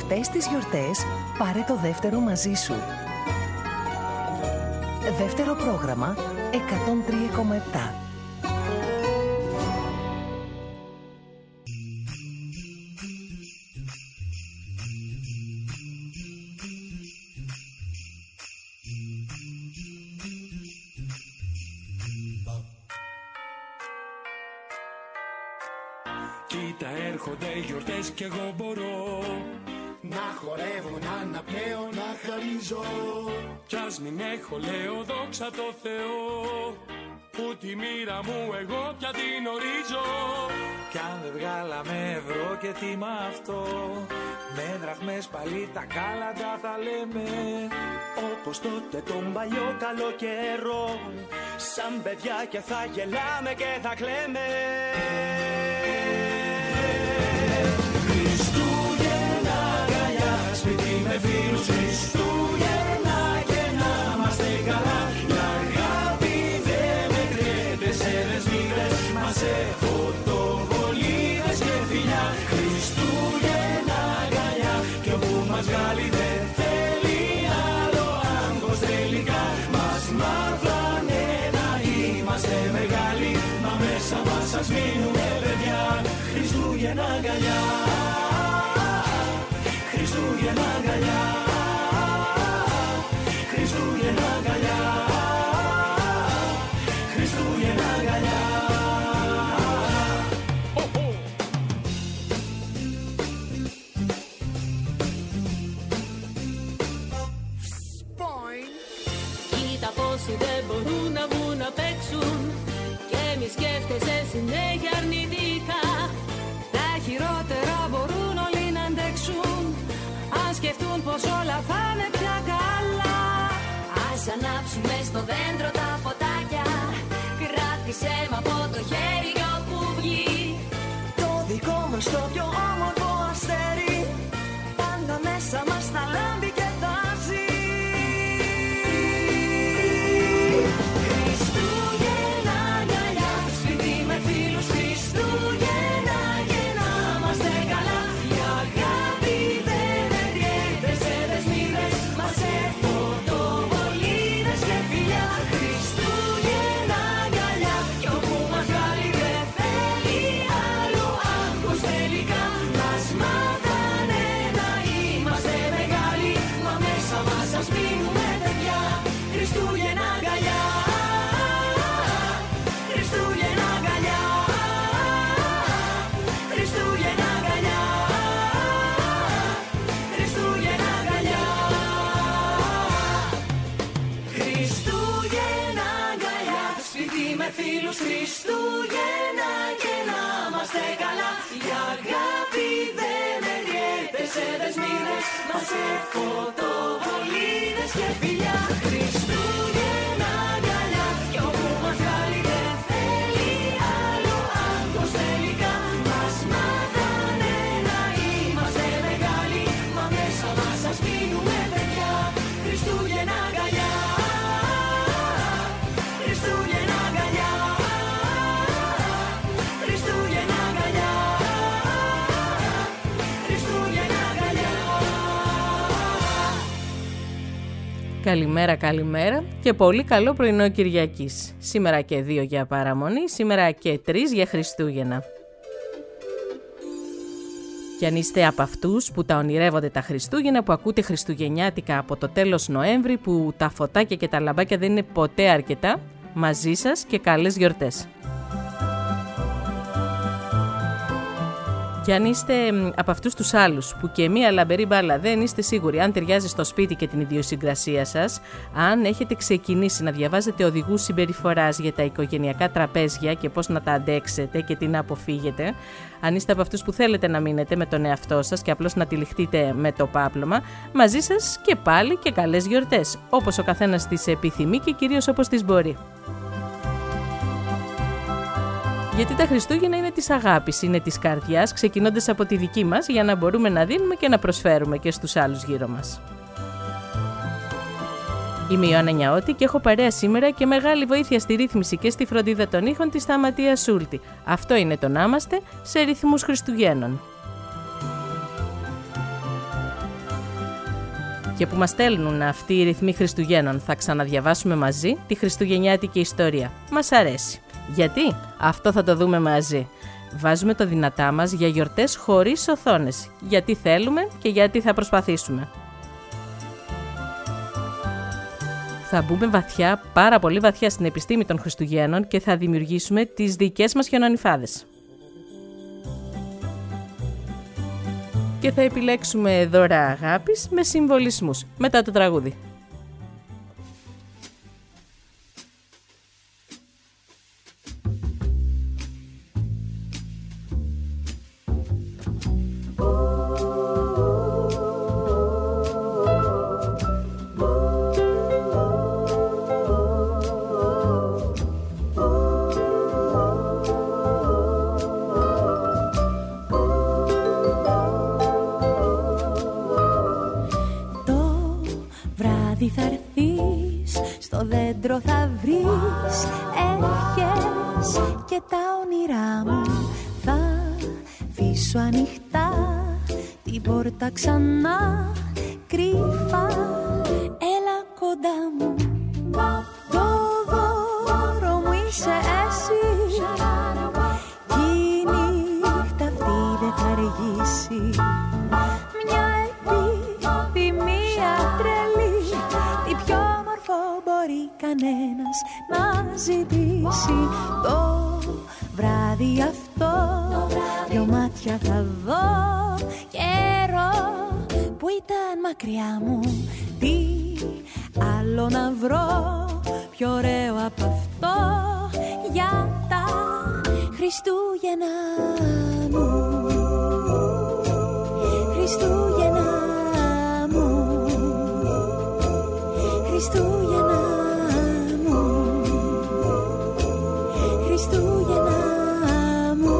Αυτές τις γιορτές πάρε το δεύτερο μαζί σου. Δεύτερο πρόγραμμα 103,7. Κοίτα, έρχονται οι γιορτές κι εγώ μπορώ να χορεύω, να αναπνέω, να χαρίζω. Κι ας μην έχω, λέω, δόξα τω Θεώ, που τη μοίρα μου εγώ πια την ορίζω. Κι αν δεν βγάλαμε ευρώ και τι μ' αυτό, με δραχμές πάλι τα κάλαντα θα λέμε. Όπως τότε τον παλιό καλό καιρό, σαν παιδιά και θα γελάμε και θα κλαίμε. Χριστούγεννα αγκαλιά, σπίτι με φίλους, Χριστούγεννα και να είμαστε καλά. Η αγάπη δεν μετριέται σε δεσμίδες, μα σε φωτοβολίδες και φιλιά. Χριστούγεννα αγκαλιά, κι όπου μας βγάλει δεν θέλει άλλο άγχος τελικά. Μας μάθανε να είμαστε μεγάλοι, μα μέσα μας ας μείνουμε παιδιά. Χριστούγεννα αγκαλιά, Χριστούγεννα αγκαλιά, Χριστούγεννα αγκαλιά, Χριστούγεννα αγκαλιά. Κοίτα πόσοι δεν μπορούν να βγουν να παίξουν και μη σκέφτεσαι συνέχεια αρνητικά. Τα χειρότερα μπορούν όλοι να αντέξουν, αν σκεφτούν πως όλα θα είναι πια καλά. Ας ανάψουμε στο δέντρο τα φωτάκια, κράτησέ μ' από το χέρι κι όπου βγει το δικό μας το πιο όμορφο αστέρι, πάντα μέσα μας θα λάμπει και θα ζει. Χριστούγεννα αγκαλιά, σπίτι με φίλους, Χριστούγεννα και να είμαστε καλά. Η αγάπη δεν μετριέται σε δεσμίδες, μα σε φωτοβολίδες και φιλιά. Χριστούγεννα αγκαλιά, κι όπου μας βγάλει δεν θέλει άλλο άγχος τελικά. Μας μάθανε να είμαστε μεγάλοι, μα μέσα μας ας μείνουμε παιδιά. Χριστούγεννα αγκαλιά, Χριστούγεννα αγκαλιά, Χριστούγεννα αγκαλιά, Χριστούγεννα αγκαλιά. Χριστούγεννα αγκαλιά, σπίτι με φίλους, Χριστούγεννα και να είμαστε καλά. Η αγάπη δεν μετριέται σε δεσμίδες, μα σε φωτοβολίδες και φιλιά. Χριστούγεννα αγκαλιά, κι όπου μας βγάλει δεν θέλει άλλο άγχος τελικά. Μας μάθανε να είμαστε μεγάλοι, μα μέσα μας ας μείνουμε παιδιά. Χριστούγεννα αγκαλιά, Χριστούγεννα αγκαλιά, Χριστούγεννα αγκαλιά, Χριστούγεννα αγκαλιά. Καλημέρα, καλημέρα και πολύ καλό πρωινό Κυριακής. Σήμερα και 2 για παραμονή, σήμερα και 3 για Χριστούγεννα. Και αν είστε από αυτούς που τα ονειρεύονται τα Χριστούγεννα, που ακούτε χριστουγεννιάτικα από το τέλος Νοέμβρη, που τα φωτάκια και τα λαμπάκια δεν είναι ποτέ αρκετά, μαζί σας και καλές γιορτές. Και αν είστε από αυτούς τους άλλους που και μία λαμπερή μπάλα δεν είστε σίγουροι αν ταιριάζει στο σπίτι και την ιδιοσυγκρασία σας, αν έχετε ξεκινήσει να διαβάζετε οδηγούς συμπεριφοράς για τα οικογενειακά τραπέζια και πώς να τα αντέξετε και τι να αποφύγετε, αν είστε από αυτούς που θέλετε να μείνετε με τον εαυτό σας και απλώς να τυλιχτείτε με το πάπλωμα, μαζί σας και πάλι και καλές γιορτές, όπως ο καθένας τις επιθυμεί και κυρίως όπως τις μπορεί. Γιατί τα Χριστούγεννα είναι της αγάπης, είναι της καρδιάς, ξεκινώντας από τη δική μας για να μπορούμε να δίνουμε και να προσφέρουμε και στους άλλους γύρω μας. Είμαι η Ιωάννα Νιαώτη και έχω παρέα σήμερα και μεγάλη βοήθεια στη ρύθμιση και στη φροντίδα των ήχων της Σταματία Σούλτη. Αυτό είναι το να είμαστε σε ρυθμούς Χριστουγέννων. και που μας στέλνουν αυτοί οι ρυθμοί Χριστουγέννων. Θα ξαναδιαβάσουμε μαζί τη χριστουγεννιάτικη ιστορία. Μας αρέσει. Γιατί? Αυτό θα το δούμε μαζί. Βάζουμε το δυνατά μας για γιορτές χωρίς οθόνες. Γιατί θέλουμε και γιατί θα προσπαθήσουμε. Θα μπούμε βαθιά, πάρα πολύ βαθιά στην επιστήμη των Χριστουγέννων και θα δημιουργήσουμε τις δικές μας χιονονυφάδες. Και θα επιλέξουμε δώρα αγάπης με συμβολισμούς μετά το τραγούδι. Θα έρθεις, στο δέντρο θα βρεις ευχές και τα όνειρά μου θα αφήσω ανοιχτά την πόρτα ξανά κρύφα. Έλα κοντά μου, το δώρο μου είσαι εσύ κι η νύχτα αυτή δεν θα αργήσει. Μια επιθυμία τρελή, τι πιο όμορφο μπορεί κανένας να ζητήσει. Το βράδυ αυτό δυο μάτια θα δω, καιρό που ήταν μακριά μου. Τι άλλο να βρω πιο ωραίο από αυτό για τα Χριστούγεννα μου. Χριστούγεννα μου, Χριστούγεννα μου, Χριστούγεννα μου.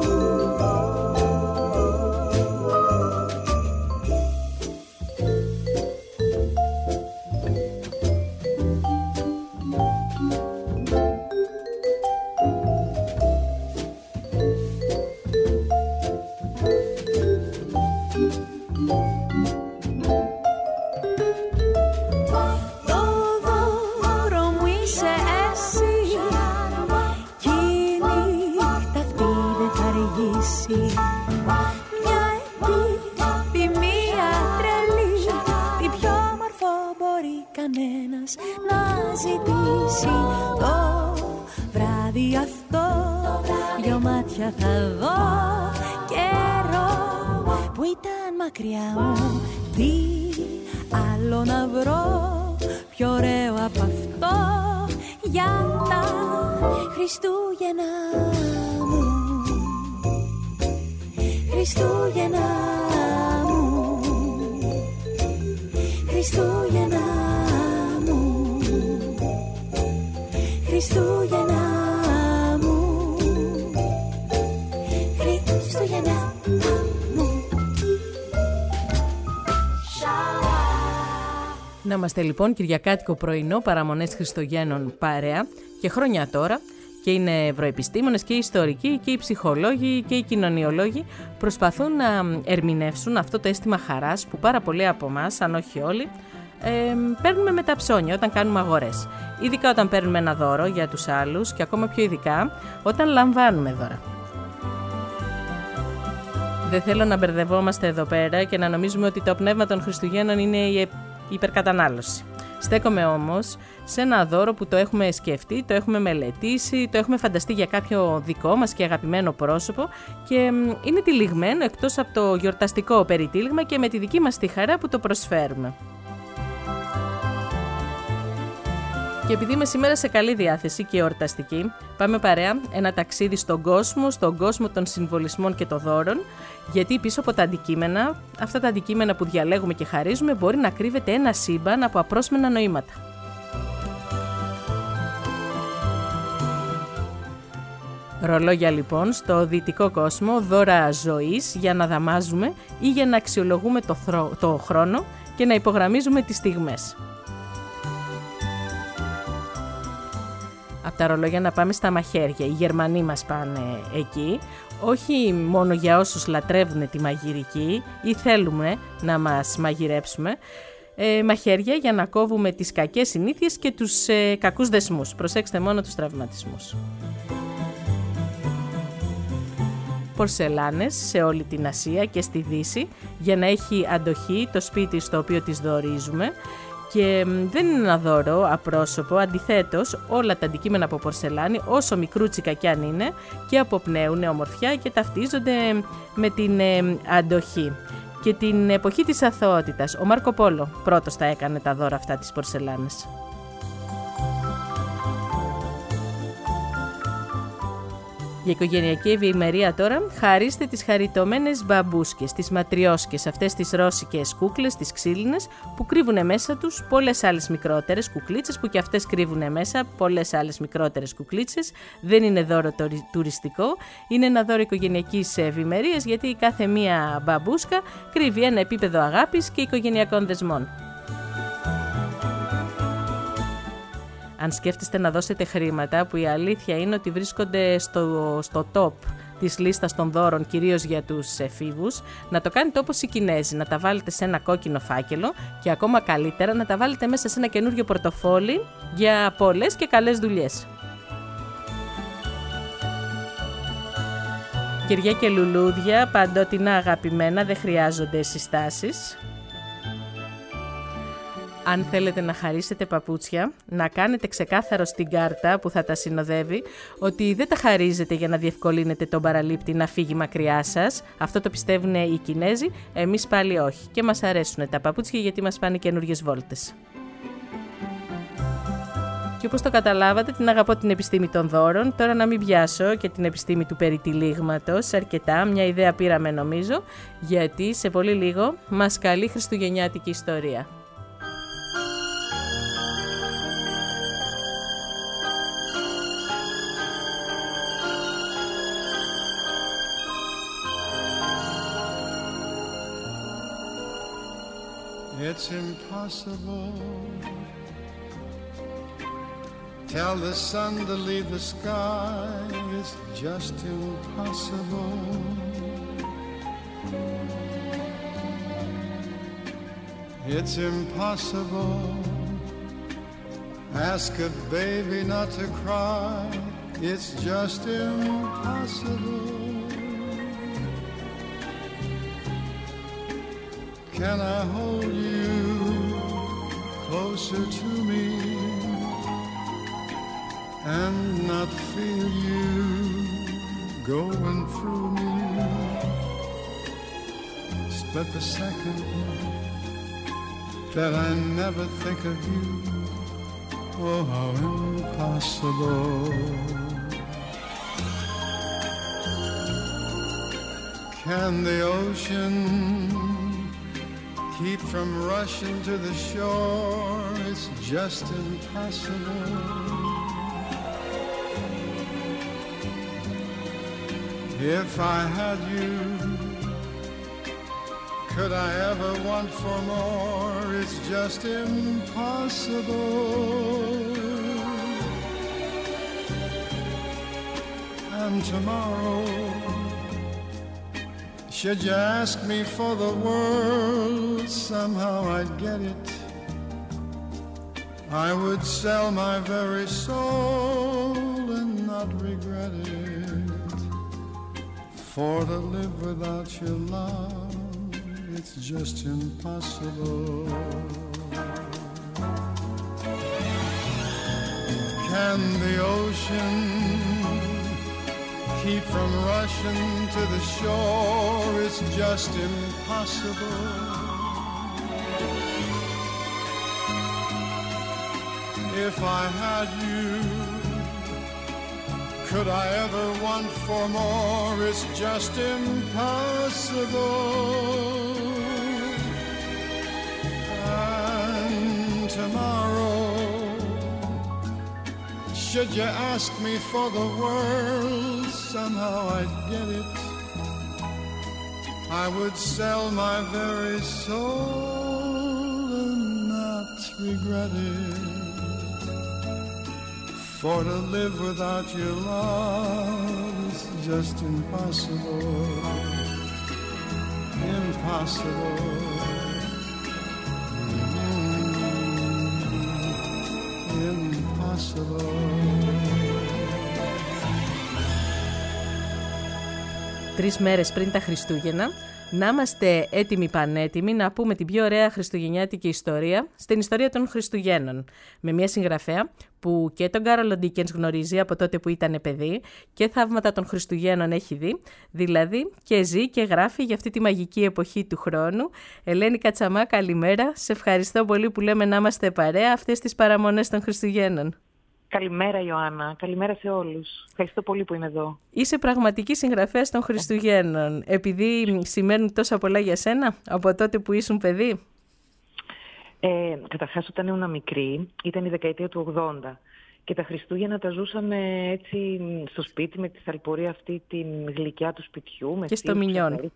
Μια επιθυμία τρελή, τι πιο όμορφο μπορεί κανένας να ζητήσει. Το βράδυ αυτό δυο μάτια θα δω, καιρό που ήταν μακριά μου. Τι άλλο να βρω πιο ωραίο από αυτό για τα Χριστούγεννα μου. Χριστούγεννα μου, Χριστούγεννα μου, Χριστούγεννα μου, Χριστούγεννα μου. Να είμαστε λοιπόν Κυριακάτικο πρωινό, παραμονές Χριστουγέννων παρέα και χρόνια τώρα. Και είναι ευρωεπιστήμονες και οι ιστορικοί και οι ψυχολόγοι και οι κοινωνιολόγοι προσπαθούν να ερμηνεύσουν αυτό το αίσθημα χαράς που πάρα πολλοί από εμάς, αν όχι όλοι, παίρνουμε με τα ψώνια όταν κάνουμε αγορές. Ειδικά όταν παίρνουμε ένα δώρο για τους άλλους και ακόμα πιο ειδικά όταν λαμβάνουμε δώρα. Δεν θέλω να μπερδευόμαστε εδώ πέρα και να νομίζουμε ότι το πνεύμα των Χριστουγέννων είναι η υπερκατανάλωση. Στέκομαι όμως σε ένα δώρο που το έχουμε σκεφτεί, το έχουμε μελετήσει, το έχουμε φανταστεί για κάποιο δικό μας και αγαπημένο πρόσωπο και είναι τυλιγμένο εκτός από το γιορταστικό περιτύλιγμα και με τη δική μας τη χαρά που το προσφέρουμε. Και επειδή είμαι σήμερα σε καλή διάθεση και εορταστική, πάμε παρέα ένα ταξίδι στον κόσμο των συμβολισμών και των δώρων, γιατί πίσω από τα αντικείμενα, αυτά τα αντικείμενα που διαλέγουμε και χαρίζουμε, μπορεί να κρύβεται ένα σύμπαν από απρόσμενα νοήματα. Ρολόγια λοιπόν στο δυτικό κόσμο, δώρα ζωής για να δαμάζουμε ή για να αξιολογούμε το χρόνο και να υπογραμμίζουμε τις στιγμές. Από τα ρολόγια να πάμε στα μαχαίρια. Οι Γερμανοί μας πάνε εκεί, όχι μόνο για όσους λατρεύουν τη μαγειρική ή θέλουμε να μας μαγειρέψουμε. μαχαίρια για να κόβουμε τις κακές συνήθειες και τους κακούς δεσμούς. Προσέξτε μόνο τους τραυματισμούς. Πορσελάνες σε όλη την Ασία και στη Δύση για να έχει αντοχή το σπίτι στο οποίο τις δωρίζουμε. Και δεν είναι ένα δώρο απρόσωπο, αντιθέτως όλα τα αντικείμενα από πορσελάνη, όσο μικρούτσικα κι αν είναι, και αποπνέουν ομορφιά και ταυτίζονται με την αντοχή. Και την εποχή της αθωότητας, ο Μάρκο Πόλο πρώτος τα έκανε τα δώρα αυτά της πορσελάνης. Για οικογενειακή ευημερία τώρα, χαρίστε τις χαριτωμένες μπαμπούσκες, τις ματριόσκες, αυτές τις ρώσικες κούκλες, τις ξύλινες, που κρύβουν μέσα τους πολλές άλλες μικρότερες κουκλίτσες, που και αυτές κρύβουν μέσα πολλές άλλες μικρότερες κουκλίτσες. Δεν είναι δώρο τουριστικό, είναι ένα δώρο οικογενειακής ευημερίας, γιατί κάθε μία μπαμπούσκα κρύβει ένα επίπεδο αγάπης και οικογενειακών δεσμών. Αν σκέφτεστε να δώσετε χρήματα, που η αλήθεια είναι ότι βρίσκονται στο top της λίστας των δώρων, κυρίως για τους εφήβους, να το κάνετε όπως οι Κινέζοι, να τα βάλετε σε ένα κόκκινο φάκελο και ακόμα καλύτερα να τα βάλετε μέσα σε ένα καινούριο πορτοφόλι για πολλές και καλές δουλειές. Κυριά και λουλούδια, παντότινα αγαπημένα, δεν χρειάζονται συστάσεις. Αν θέλετε να χαρίσετε παπούτσια, να κάνετε ξεκάθαρο στην κάρτα που θα τα συνοδεύει ότι δεν τα χαρίζετε για να διευκολύνετε τον παραλήπτη να φύγει μακριά σας. Αυτό το πιστεύουν οι Κινέζοι, εμείς πάλι όχι. Και μας αρέσουν τα παπούτσια γιατί μας πάνε καινούριες βόλτες. Και όπως το καταλάβατε, την αγαπώ την επιστήμη των δώρων. Τώρα να μην πιάσω και την επιστήμη του περιτυλίγματος αρκετά. Μια ιδέα πήραμε νομίζω, γιατί σε πολύ λίγο μας καλεί χριστουγεννιάτικη ιστορία. It's impossible. Tell the sun to leave the sky. It's just impossible. It's impossible. Ask a baby not to cry. It's just impossible. Can I hold you closer to me and not feel you going through me? Split the second that I never think of you. Oh, how impossible. Can the ocean keep from rushing to the shore? It's just impossible. If I had you, could I ever want for more? It's just impossible. And tomorrow, should you ask me for the world, somehow I'd get it. I would sell my very soul and not regret it. For to live without your love, it's just impossible. Can the ocean keep from rushing to the shore? It's just impossible. If I had you, could I ever want for more? It's just impossible. And tomorrow, should you ask me for the world, somehow I'd get it. I would sell my very soul and not regret it. For to live without your love is just impossible. Impossible. impossible. 3 μέρες πριν τα Χριστούγεννα, να είμαστε έτοιμοι πανέτοιμοι να πούμε την πιο ωραία χριστουγεννιάτικη ιστορία στην ιστορία των Χριστουγέννων. Με μια συγγραφέα που και τον Κάρολο Ντίκενς γνωρίζει από τότε που ήταν παιδί και θαύματα των Χριστουγέννων έχει δει, δηλαδή και ζει και γράφει για αυτή τη μαγική εποχή του χρόνου. Ελένη Κατσαμά, καλημέρα. Σε ευχαριστώ πολύ που λέμε να είμαστε παρέα αυτές τις παραμονές των Χριστουγέννων. Καλημέρα Ιωάννα, καλημέρα σε όλους. Ευχαριστώ πολύ που είμαι εδώ. Είσαι πραγματική συγγραφέας των Χριστουγέννων, επειδή σημαίνουν τόσα πολλά για σένα από τότε που ήσουν παιδί. Καταρχάς όταν ήμουν μικρή, ήταν η δεκαετία του 80 και τα Χριστούγεννα τα ζούσαμε έτσι στο σπίτι με τη θαλπορία αυτή την γλυκιά του σπιτιού. Με και στο Μινιόν.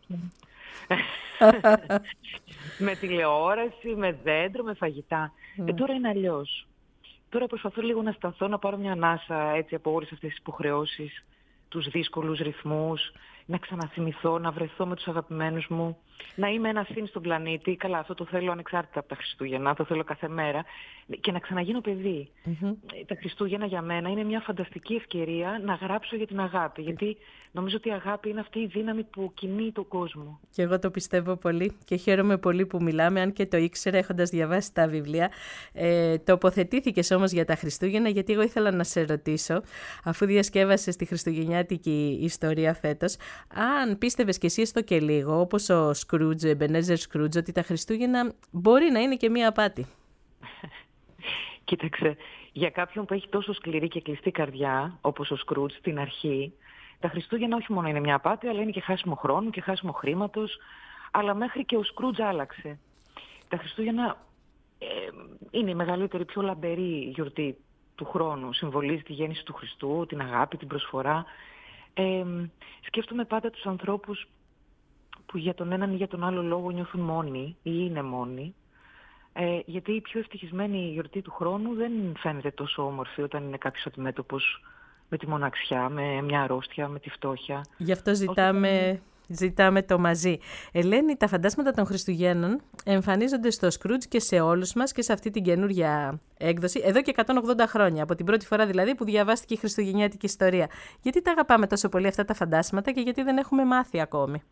Με τηλεόραση, με δέντρο, με φαγητά. Τώρα είναι αλλιώς. Τώρα προσπαθώ λίγο να αισθανθώ, να πάρω μια ανάσα έτσι από όλες αυτές τις υποχρεώσεις, τους δύσκολους ρυθμούς, να ξαναθυμηθώ, να βρεθώ με τους αγαπημένους μου, να είμαι ένα συν στον πλανήτη. Καλά, αυτό το θέλω ανεξάρτητα από τα Χριστούγεννα, το θέλω κάθε μέρα, και να ξαναγίνω παιδί. Τα Χριστούγεννα για μένα είναι μια φανταστική ευκαιρία να γράψω για την αγάπη, γιατί νομίζω ότι η αγάπη είναι αυτή η δύναμη που κινεί τον κόσμο. Και εγώ το πιστεύω πολύ και χαίρομαι πολύ που μιλάμε, αν και το ήξερα έχοντας διαβάσει τα βιβλία. Τοποθετήθηκες όμως για τα Χριστούγεννα, γιατί εγώ ήθελα να σε ρωτήσω, αφού διασκεύασες τη χριστουγεννιάτικη ιστορία φέτος, αν πίστευες κι εσύ έστω και λίγο, όπως ο Σκρούτζ, Εμπενέζερ Σκρούτζ, ότι τα Χριστούγεννα μπορεί να είναι και μία απάτη. Κοίταξε, για κάποιον που έχει τόσο σκληρή και κλειστή καρδιά, όπως ο Σκρούτζ στην αρχή, τα Χριστούγεννα όχι μόνο είναι μια απάτη, αλλά είναι και χάσιμο χρόνου και χάσιμο χρήματος, αλλά μέχρι και ο Σκρούτζ άλλαξε. Τα Χριστούγεννα είναι η μεγαλύτερη, πιο λαμπερή γιορτή του χρόνου. Συμβολίζει τη γέννηση του Χριστού, την αγάπη, την προσφορά. Σκέφτομαι πάντα τους ανθρώπους που για τον έναν ή για τον άλλο λόγο νιώθουν μόνοι ή είναι μόνοι. Γιατί η πιο ευτυχισμένη γιορτή του χρόνου δεν φαίνεται τόσο όμορφη όταν είναι κάποιος αντιμέτωπος με τη μοναξιά, με μια αρρώστια, με τη φτώχεια. Γι' αυτό ζητάμε το μαζί. Ελένη, τα φαντάσματα των Χριστουγέννων εμφανίζονται στο Σκρούτζ και σε όλους μας και σε αυτή την καινούργια έκδοση, εδώ και 180 χρόνια, από την πρώτη φορά δηλαδή που διαβάστηκε η χριστουγεννιάτικη ιστορία. Γιατί τα αγαπάμε τόσο πολύ αυτά τα φαντάσματα και γιατί δεν έχουμε μάθει ακόμη?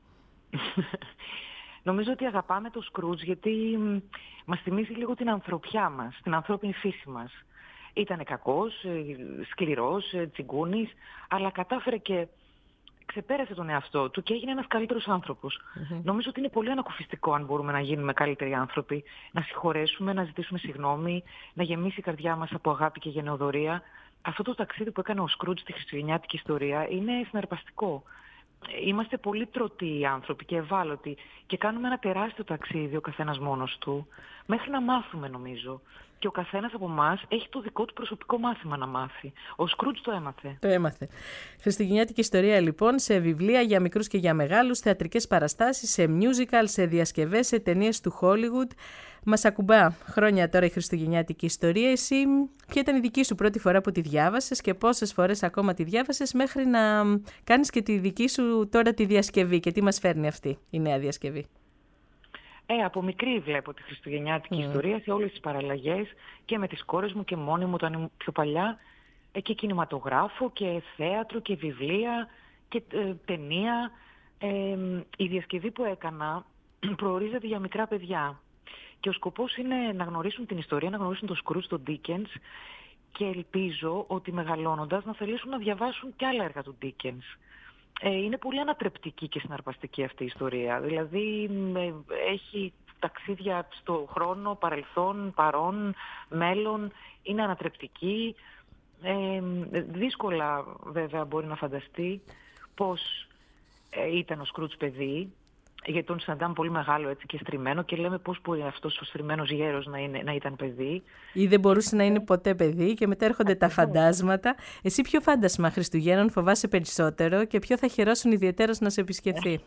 Νομίζω ότι αγαπάμε το Σκρούτζ γιατί μας θυμίζει λίγο την ανθρωπιά μας, την ανθρώπινη φύση μας. Ήτανε κακός, σκληρός, τσιγκούνης, αλλά κατάφερε και ξεπέρασε τον εαυτό του και έγινε ένας καλύτερος άνθρωπος. Νομίζω ότι είναι πολύ ανακουφιστικό αν μπορούμε να γίνουμε καλύτεροι άνθρωποι, να συγχωρέσουμε, να ζητήσουμε συγγνώμη, να γεμίσει η καρδιά μας από αγάπη και γενεοδωρία. Αυτό το ταξίδι που έκανε ο Σκρούτζ στη χριστουγεννιάτικη ιστορία είναι συναρπαστικό. Είμαστε πολύ τρωτοί άνθρωποι και ευάλωτοι και κάνουμε ένα τεράστιο ταξίδι ο καθένας μόνος του, μέχρι να μάθουμε νομίζω. Και ο καθένας από εμάς έχει το δικό του προσωπικό μάθημα να μάθει. Ο Σκρούτζ το έμαθε. Το έμαθε. Χριστουγεννιάτικη ιστορία λοιπόν, σε βιβλία για μικρούς και για μεγάλους, θεατρικές παραστάσεις, σε musical, σε διασκευές, σε ταινίες του Hollywood. Μας ακουμπά χρόνια τώρα η χριστουγεννιάτικη ιστορία. Εσύ, ποια ήταν η δική σου πρώτη φορά που τη διάβασες και πόσες φορές ακόμα τη διάβασες μέχρι να κάνεις και τη δική σου τώρα τη διασκευή? Και τι μας φέρνει αυτή η νέα διασκευή? Από μικρή βλέπω τη χριστουγεννιάτικη ιστορία σε όλες τις παραλλαγές και με τις κόρες μου και μόνη μου όταν ήμουν πιο παλιά, και κινηματογράφο και θέατρο και βιβλία και ταινία. Η διασκευή που έκανα προορίζεται για μικρά παιδιά και ο σκοπός είναι να γνωρίσουν την ιστορία, να γνωρίσουν τον Σκρούτζ, τον Ντίκενς, και ελπίζω ότι μεγαλώνοντας να θελήσουν να διαβάσουν και άλλα έργα του Ντίκενς. Είναι πολύ ανατρεπτική και συναρπαστική αυτή η ιστορία. Δηλαδή έχει ταξίδια στο χρόνο, παρελθόν, παρόν, μέλλον. Είναι ανατρεπτική. Δύσκολα βέβαια μπορεί να φανταστεί πώς ήταν ο Σκρούτζ παιδί, γιατί τον συναντάμε πολύ μεγάλο έτσι και στριμμένο και λέμε πώς μπορεί αυτός ο στριμμένος γέρος να ήταν παιδί. Ή δεν μπορούσε να είναι ποτέ παιδί και μετά έρχονται τα φαντάσματα. Εσύ ποιο φάντασμα Χριστουγέννων φοβάσαι περισσότερο και ποιο θα χαιρόσουν ιδιαιτέρως να σε επισκεφθεί?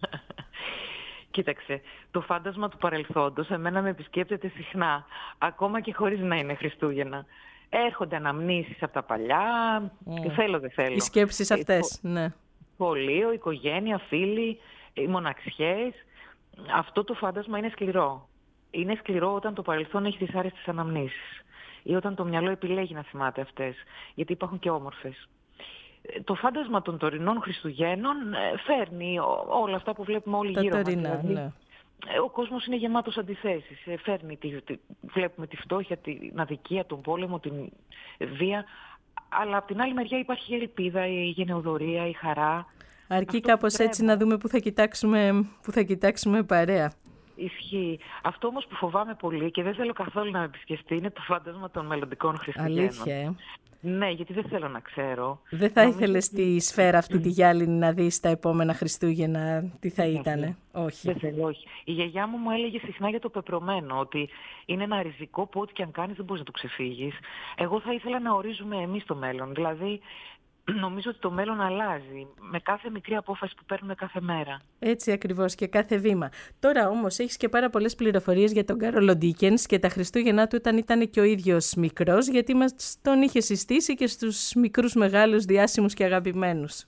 Κοίταξε, το φάντασμα του παρελθόντος εμένα με επισκέπτεται συχνά, ακόμα και χωρίς να είναι Χριστούγεννα. Έρχονται αναμνήσεις από τα παλιά, θέλω δεν θέλω. Οι σκέψεις αυτές, ναι. Σχολείο, οικογένεια, φίλοι, οι μοναξιές. Αυτό το φάντασμα είναι σκληρό. Είναι σκληρό όταν το παρελθόν έχει δυσάρεστες αναμνήσεις. ή όταν το μυαλό επιλέγει να θυμάται αυτές, γιατί υπάρχουν και όμορφες. Το φάντασμα των τωρινών Χριστουγέννων φέρνει όλα αυτά που βλέπουμε όλοι γύρω μας. Δηλαδή, ναι. Ο κόσμος είναι γεμάτος αντιθέσεις. Βλέπουμε τη φτώχεια, την αδικία, τον πόλεμο, την βία. Αλλά από την άλλη μεριά υπάρχει η ελπίδα, η γενεοδωρία, η χαρά. Αρκεί κάπως έτσι να δούμε που θα κοιτάξουμε παρέα. Ισχύει. Αυτό όμως που φοβάμαι πολύ και δεν θέλω καθόλου να με επισκεφτεί είναι το φάντασμα των μελλοντικών Χριστουγέννων. Αλήθεια. Ναι, γιατί δεν θέλω να ξέρω. Δεν θα ήθελες τη σφαίρα αυτή τη γυάλινη να δεις τα επόμενα Χριστούγεννα τι θα ήτανε? Όχι. Δεν θέλω, όχι. Η γιαγιά μου έλεγε συχνά για το πεπρωμένο, ότι είναι ένα ριζικό που ό,τι και αν κάνεις δεν μπορείς να το ξεφύγεις. Εγώ θα ήθελα να ορίζουμε εμείς το μέλλον. Δηλαδή, νομίζω ότι το μέλλον αλλάζει με κάθε μικρή απόφαση που παίρνουμε κάθε μέρα. Έτσι ακριβώς, και κάθε βήμα. Τώρα όμως έχεις και πάρα πολλές πληροφορίες για τον Κάρολο Ντίκενς και τα Χριστούγεννά του όταν ήταν και ο ίδιος μικρός, γιατί μας τον είχε συστήσει και στους μικρούς μεγάλους διάσημους και αγαπημένους.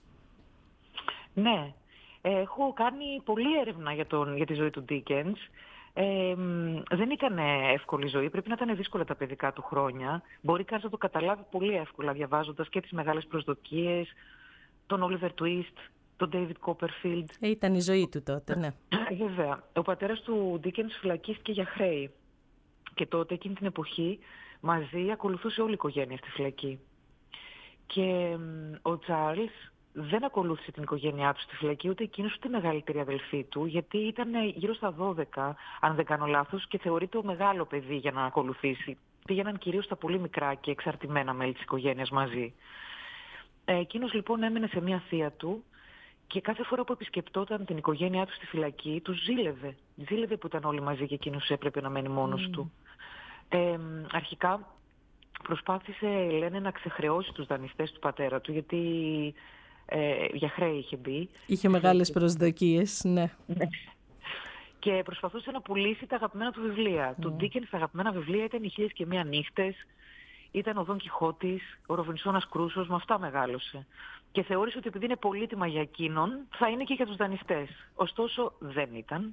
Ναι, έχω κάνει πολλή έρευνα για τη ζωή του Ντίκενς. Δεν ήταν εύκολη ζωή, πρέπει να ήταν δύσκολα τα παιδικά του χρόνια. Μπορεί κανείς να το καταλάβει πολύ εύκολα διαβάζοντας και τις μεγάλες προσδοκίες, τον Oliver Twist, τον David Copperfield. Ήταν η ζωή του τότε, ναι. Βέβαια. Ο πατέρας του Ντίκενς φυλακίστηκε για χρέη και τότε εκείνη την εποχή μαζί ακολουθούσε όλη η οικογένεια στη φυλακή. Και ο Τσάρλς δεν ακολούθησε την οικογένειά του στη φυλακή, ούτε εκείνος ούτε η μεγαλύτερη αδελφή του, γιατί ήταν γύρω στα 12, αν δεν κάνω λάθος, και θεωρείται ο μεγάλο παιδί για να ακολουθήσει. Πήγαιναν κυρίως τα πολύ μικρά και εξαρτημένα μέλη της οικογένειας μαζί. Εκείνος λοιπόν έμενε σε μια θεία του και κάθε φορά που επισκεπτόταν την οικογένειά του στη φυλακή, τους ζήλευε. Ζήλευε που ήταν όλοι μαζί και εκείνος έπρεπε να μένει μόνος του. Αρχικά προσπάθησε, λένε, να ξεχρεώσει τους δανειστές του πατέρα του, γιατί για χρέη είχε μπει. Είχε μεγάλες προσδοκίες, ναι. Και προσπαθούσε να πουλήσει τα αγαπημένα του βιβλία. Του Ντίκενς τα αγαπημένα βιβλία ήταν οι 1001 νύχτες, ήταν ο Δον Κιχώτης, ο Ροβινσόνας Κρούσος, με αυτά μεγάλωσε. Και θεώρησε ότι επειδή είναι πολύτιμα για εκείνον, θα είναι και για τους δανειστές. Ωστόσο δεν ήταν.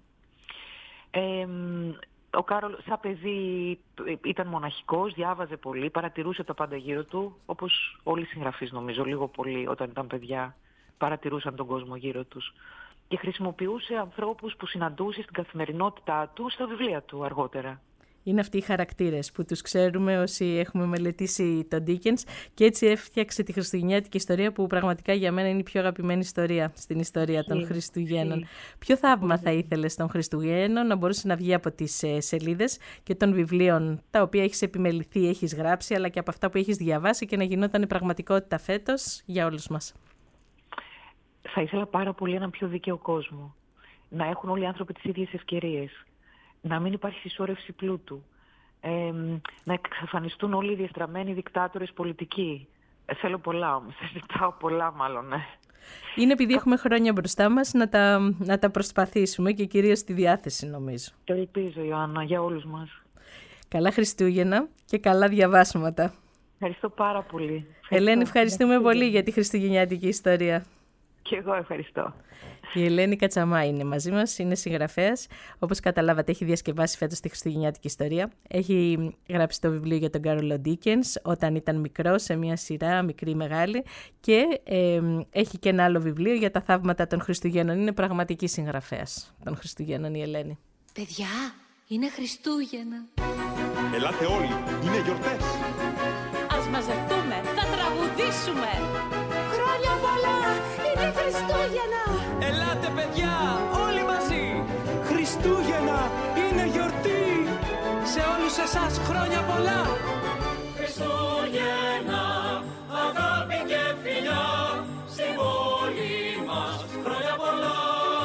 Ο Κάρολ σαν παιδί ήταν μοναχικός, διάβαζε πολύ, παρατηρούσε τα πάντα γύρω του, όπως όλοι οι συγγραφείς νομίζω, λίγο πολύ όταν ήταν παιδιά παρατηρούσαν τον κόσμο γύρω τους. Και χρησιμοποιούσε ανθρώπους που συναντούσε στην καθημερινότητά του στα βιβλία του αργότερα. Είναι αυτοί οι χαρακτήρες που τους ξέρουμε όσοι έχουμε μελετήσει τον Ντίκενς, και έτσι έφτιαξε τη χριστουγεννιάτικη ιστορία που πραγματικά για μένα είναι η πιο αγαπημένη ιστορία στην ιστορία των Χριστουγέννων. Ποιο θαύμα θα ήθελες των Χριστουγέννων να μπορούσε να βγει από τις σελίδες και των βιβλίων τα οποία έχεις επιμεληθεί, έχεις γράψει, αλλά και από αυτά που έχεις διαβάσει και να γινόταν πραγματικότητα φέτος για όλους μας? Θα ήθελα πάρα πολύ έναν πιο δίκαιο κόσμο. Να έχουν όλοι οι άνθρωποι τις ίδιες ευκαιρίες. Να μην υπάρχει συσσόρευση πλούτου. Να εξαφανιστούν όλοι οι διαστραμμένοι δικτάτορες πολιτικοί. Θέλω πολλά όμως. Ζητάω πολλά μάλλον, ναι. Είναι επειδή έχουμε χρόνια μπροστά μας να τα προσπαθήσουμε και κυρίως στη διάθεση, νομίζω. Το ελπίζω, Ιωάννα, για όλους μας. Καλά Χριστούγεννα και καλά διαβάσματα. Ευχαριστώ πάρα πολύ. Ελένη, ευχαριστούμε πολύ για τη χριστουγεννιάτικη ιστορία. Και εγώ ευχαριστώ. Η Ελένη Κατσαμά είναι μαζί μας, είναι συγγραφέας. Όπως καταλάβατε, έχει διασκευάσει φέτος τη χριστουγεννιάτικη ιστορία. Έχει γράψει το βιβλίο για τον Κάρολο Ντίκενς όταν ήταν μικρός, σε μια σειρά μικρή μεγάλη. Και έχει και ένα άλλο βιβλίο για τα θαύματα των Χριστουγέννων. Είναι πραγματική συγγραφέας των Χριστουγέννων η Ελένη. Παιδιά, είναι Χριστούγεννα. Ελάτε όλοι, είναι γιορτές. Ας μαζευτούμε, θα τραγουδήσουμε. Χρόνια πολλά, είναι Χριστούγεννα. Ελάτε παιδιά, όλοι μαζί. Χριστούγεννα είναι γιορτή. Σε όλους εσάς χρόνια πολλά. Χριστούγεννα, αγάπη και φιλιά, στην πόλη μας χρόνια πολλά.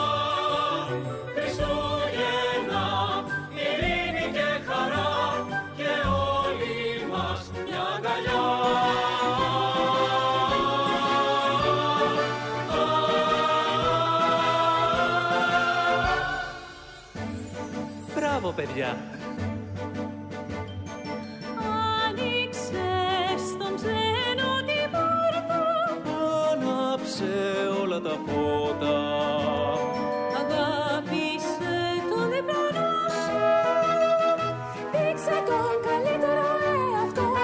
Χριστούγεννα, ειρήνη και χαρά και όλοι μας μια αγκαλιά. Μπράβο παιδιά. Άνοιξες στον ξένο την πόρτα, Άναψε όλα τα φώτα. αγάπησε τον διπλανό σου. Δείξε τον καλύτερο εαυτό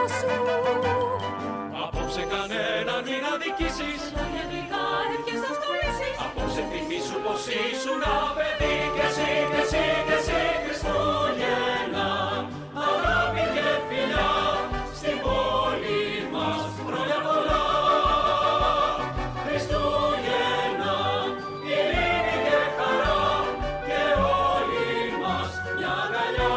αδικήσεις. Λόγια γλυκά ευχές θα στολίσεις. Απόψε θυμήσου πως ήσουν παιδί και εσύ, και εσύ, και εσύ Χριστούγεννα. Αγάπη και φιλιά στην πόλη μας χρόνια πολλά. Χριστούγεννα, ειρήνη και χαρά και όλοι μας μια αγκαλιά.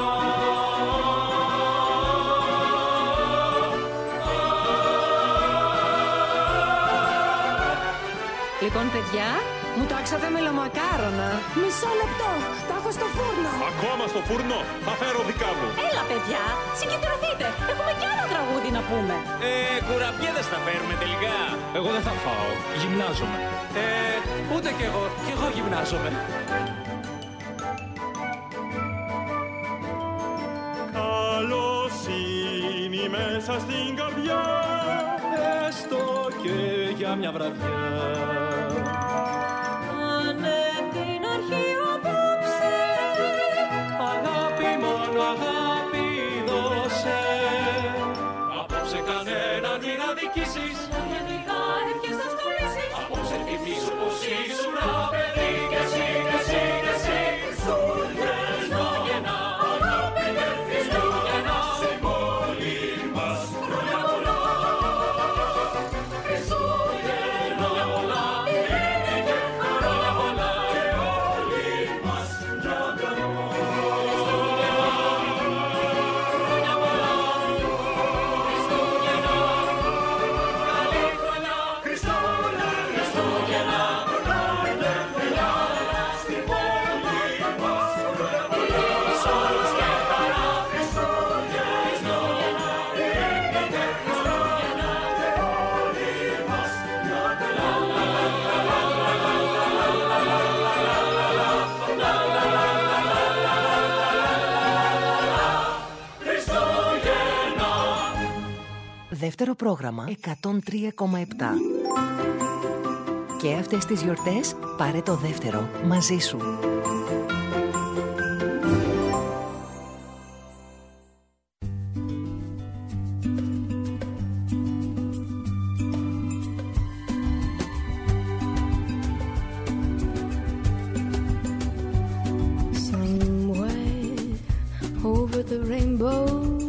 Λοιπόν, παιδιά, μου τάξατε μελομακάρονα. Μισό λεπτό, τα έχω στο φούρνο. Ακόμα στο φούρνο, θα φέρω δικά μου. Έλα, παιδιά, συγκεντρωθείτε. Έχουμε κι άλλο τραγούδι να πούμε. Κουραμπιέδες θα φέρουμε τελικά. Εγώ δεν θα φάω, γυμνάζομαι. Ούτε κι εγώ, κι εγώ γυμνάζομαι. Καλοσύνη μέσα στην καρδιά, Έστω και για μια βραδιά. Κάνε την αρχή απόψε. Αγάπη, μόνο αγάπη δώσε. Απόψε κανέναν μην αδικήσεις. Λόγια γλυκά ευχές θα στολίσεις. Απόψε θυμήσου πως ήσουν παιδί και εσύ, και εσύ, και εσύ Χριστούγεννα. Αγάπη και Χριστούγεννα στην πόλη μας χρόνια πολλά. Χριστούγεννα πολλά, ειρήνη και χαρά πολλά και όλοι μας μια αγκαλιά. Χριστούγεννα, χρόνια πολλά. Χριστούγεννα, καλή χρονιά. Χριστούγεννα, Χριστούγεννα, χρόνια φιλιά στην πόλη μας χρόνια πολλά. Σόλος και χαρά. Χριστούγεννα, Χριστούγεννα, ειρήνη και Χριστούγεννα και όλοι μας μια αγκαλιά. Χριστούγεννα. Δεύτερο πρόγραμμα 103,7. Και αυτές τις γιορτές πάρε το δεύτερο μαζί σου. Somewhere over the rainbow,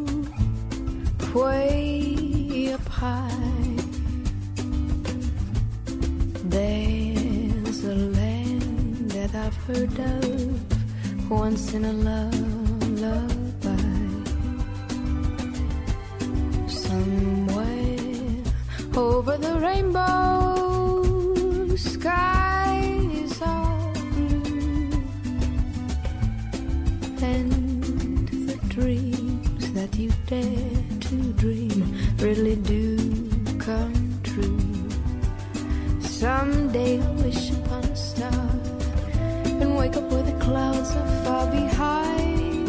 way up high, there's a land that I've heard of once in a lullaby. Somewhere over the rainbow, skies are blue, and the dreams that you dare to dream really do come true. Someday I'll wish upon a star and wake up where the clouds are far behind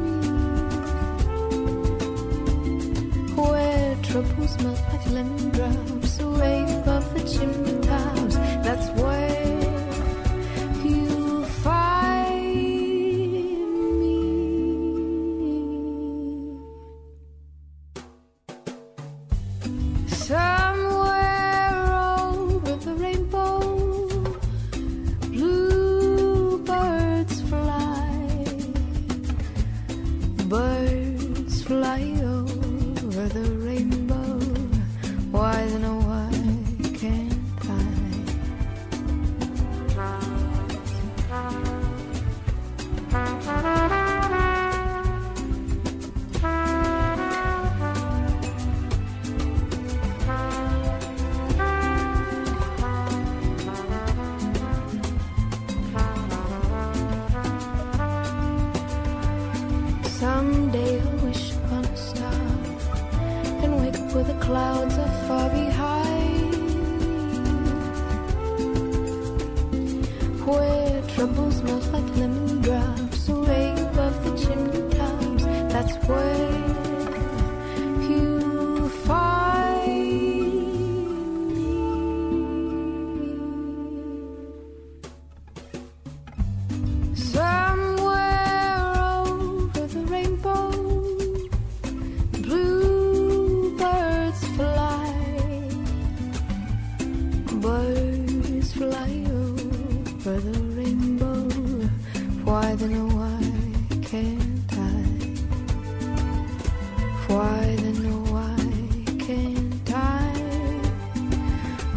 me, where troubles melt like lemon drops away above the chimney tops. That's where you'll find me. Somewhere over the rainbow, bluebirds fly. Birds fly over the rainbow. Why then, oh, why can't I? Someday I'll wish upon a star and wake up where the clouds are far behind, where troubles melt like lemon drops away above the chimney tops. That's where you'll find me. Somewhere over the rainbow, bluebirds fly.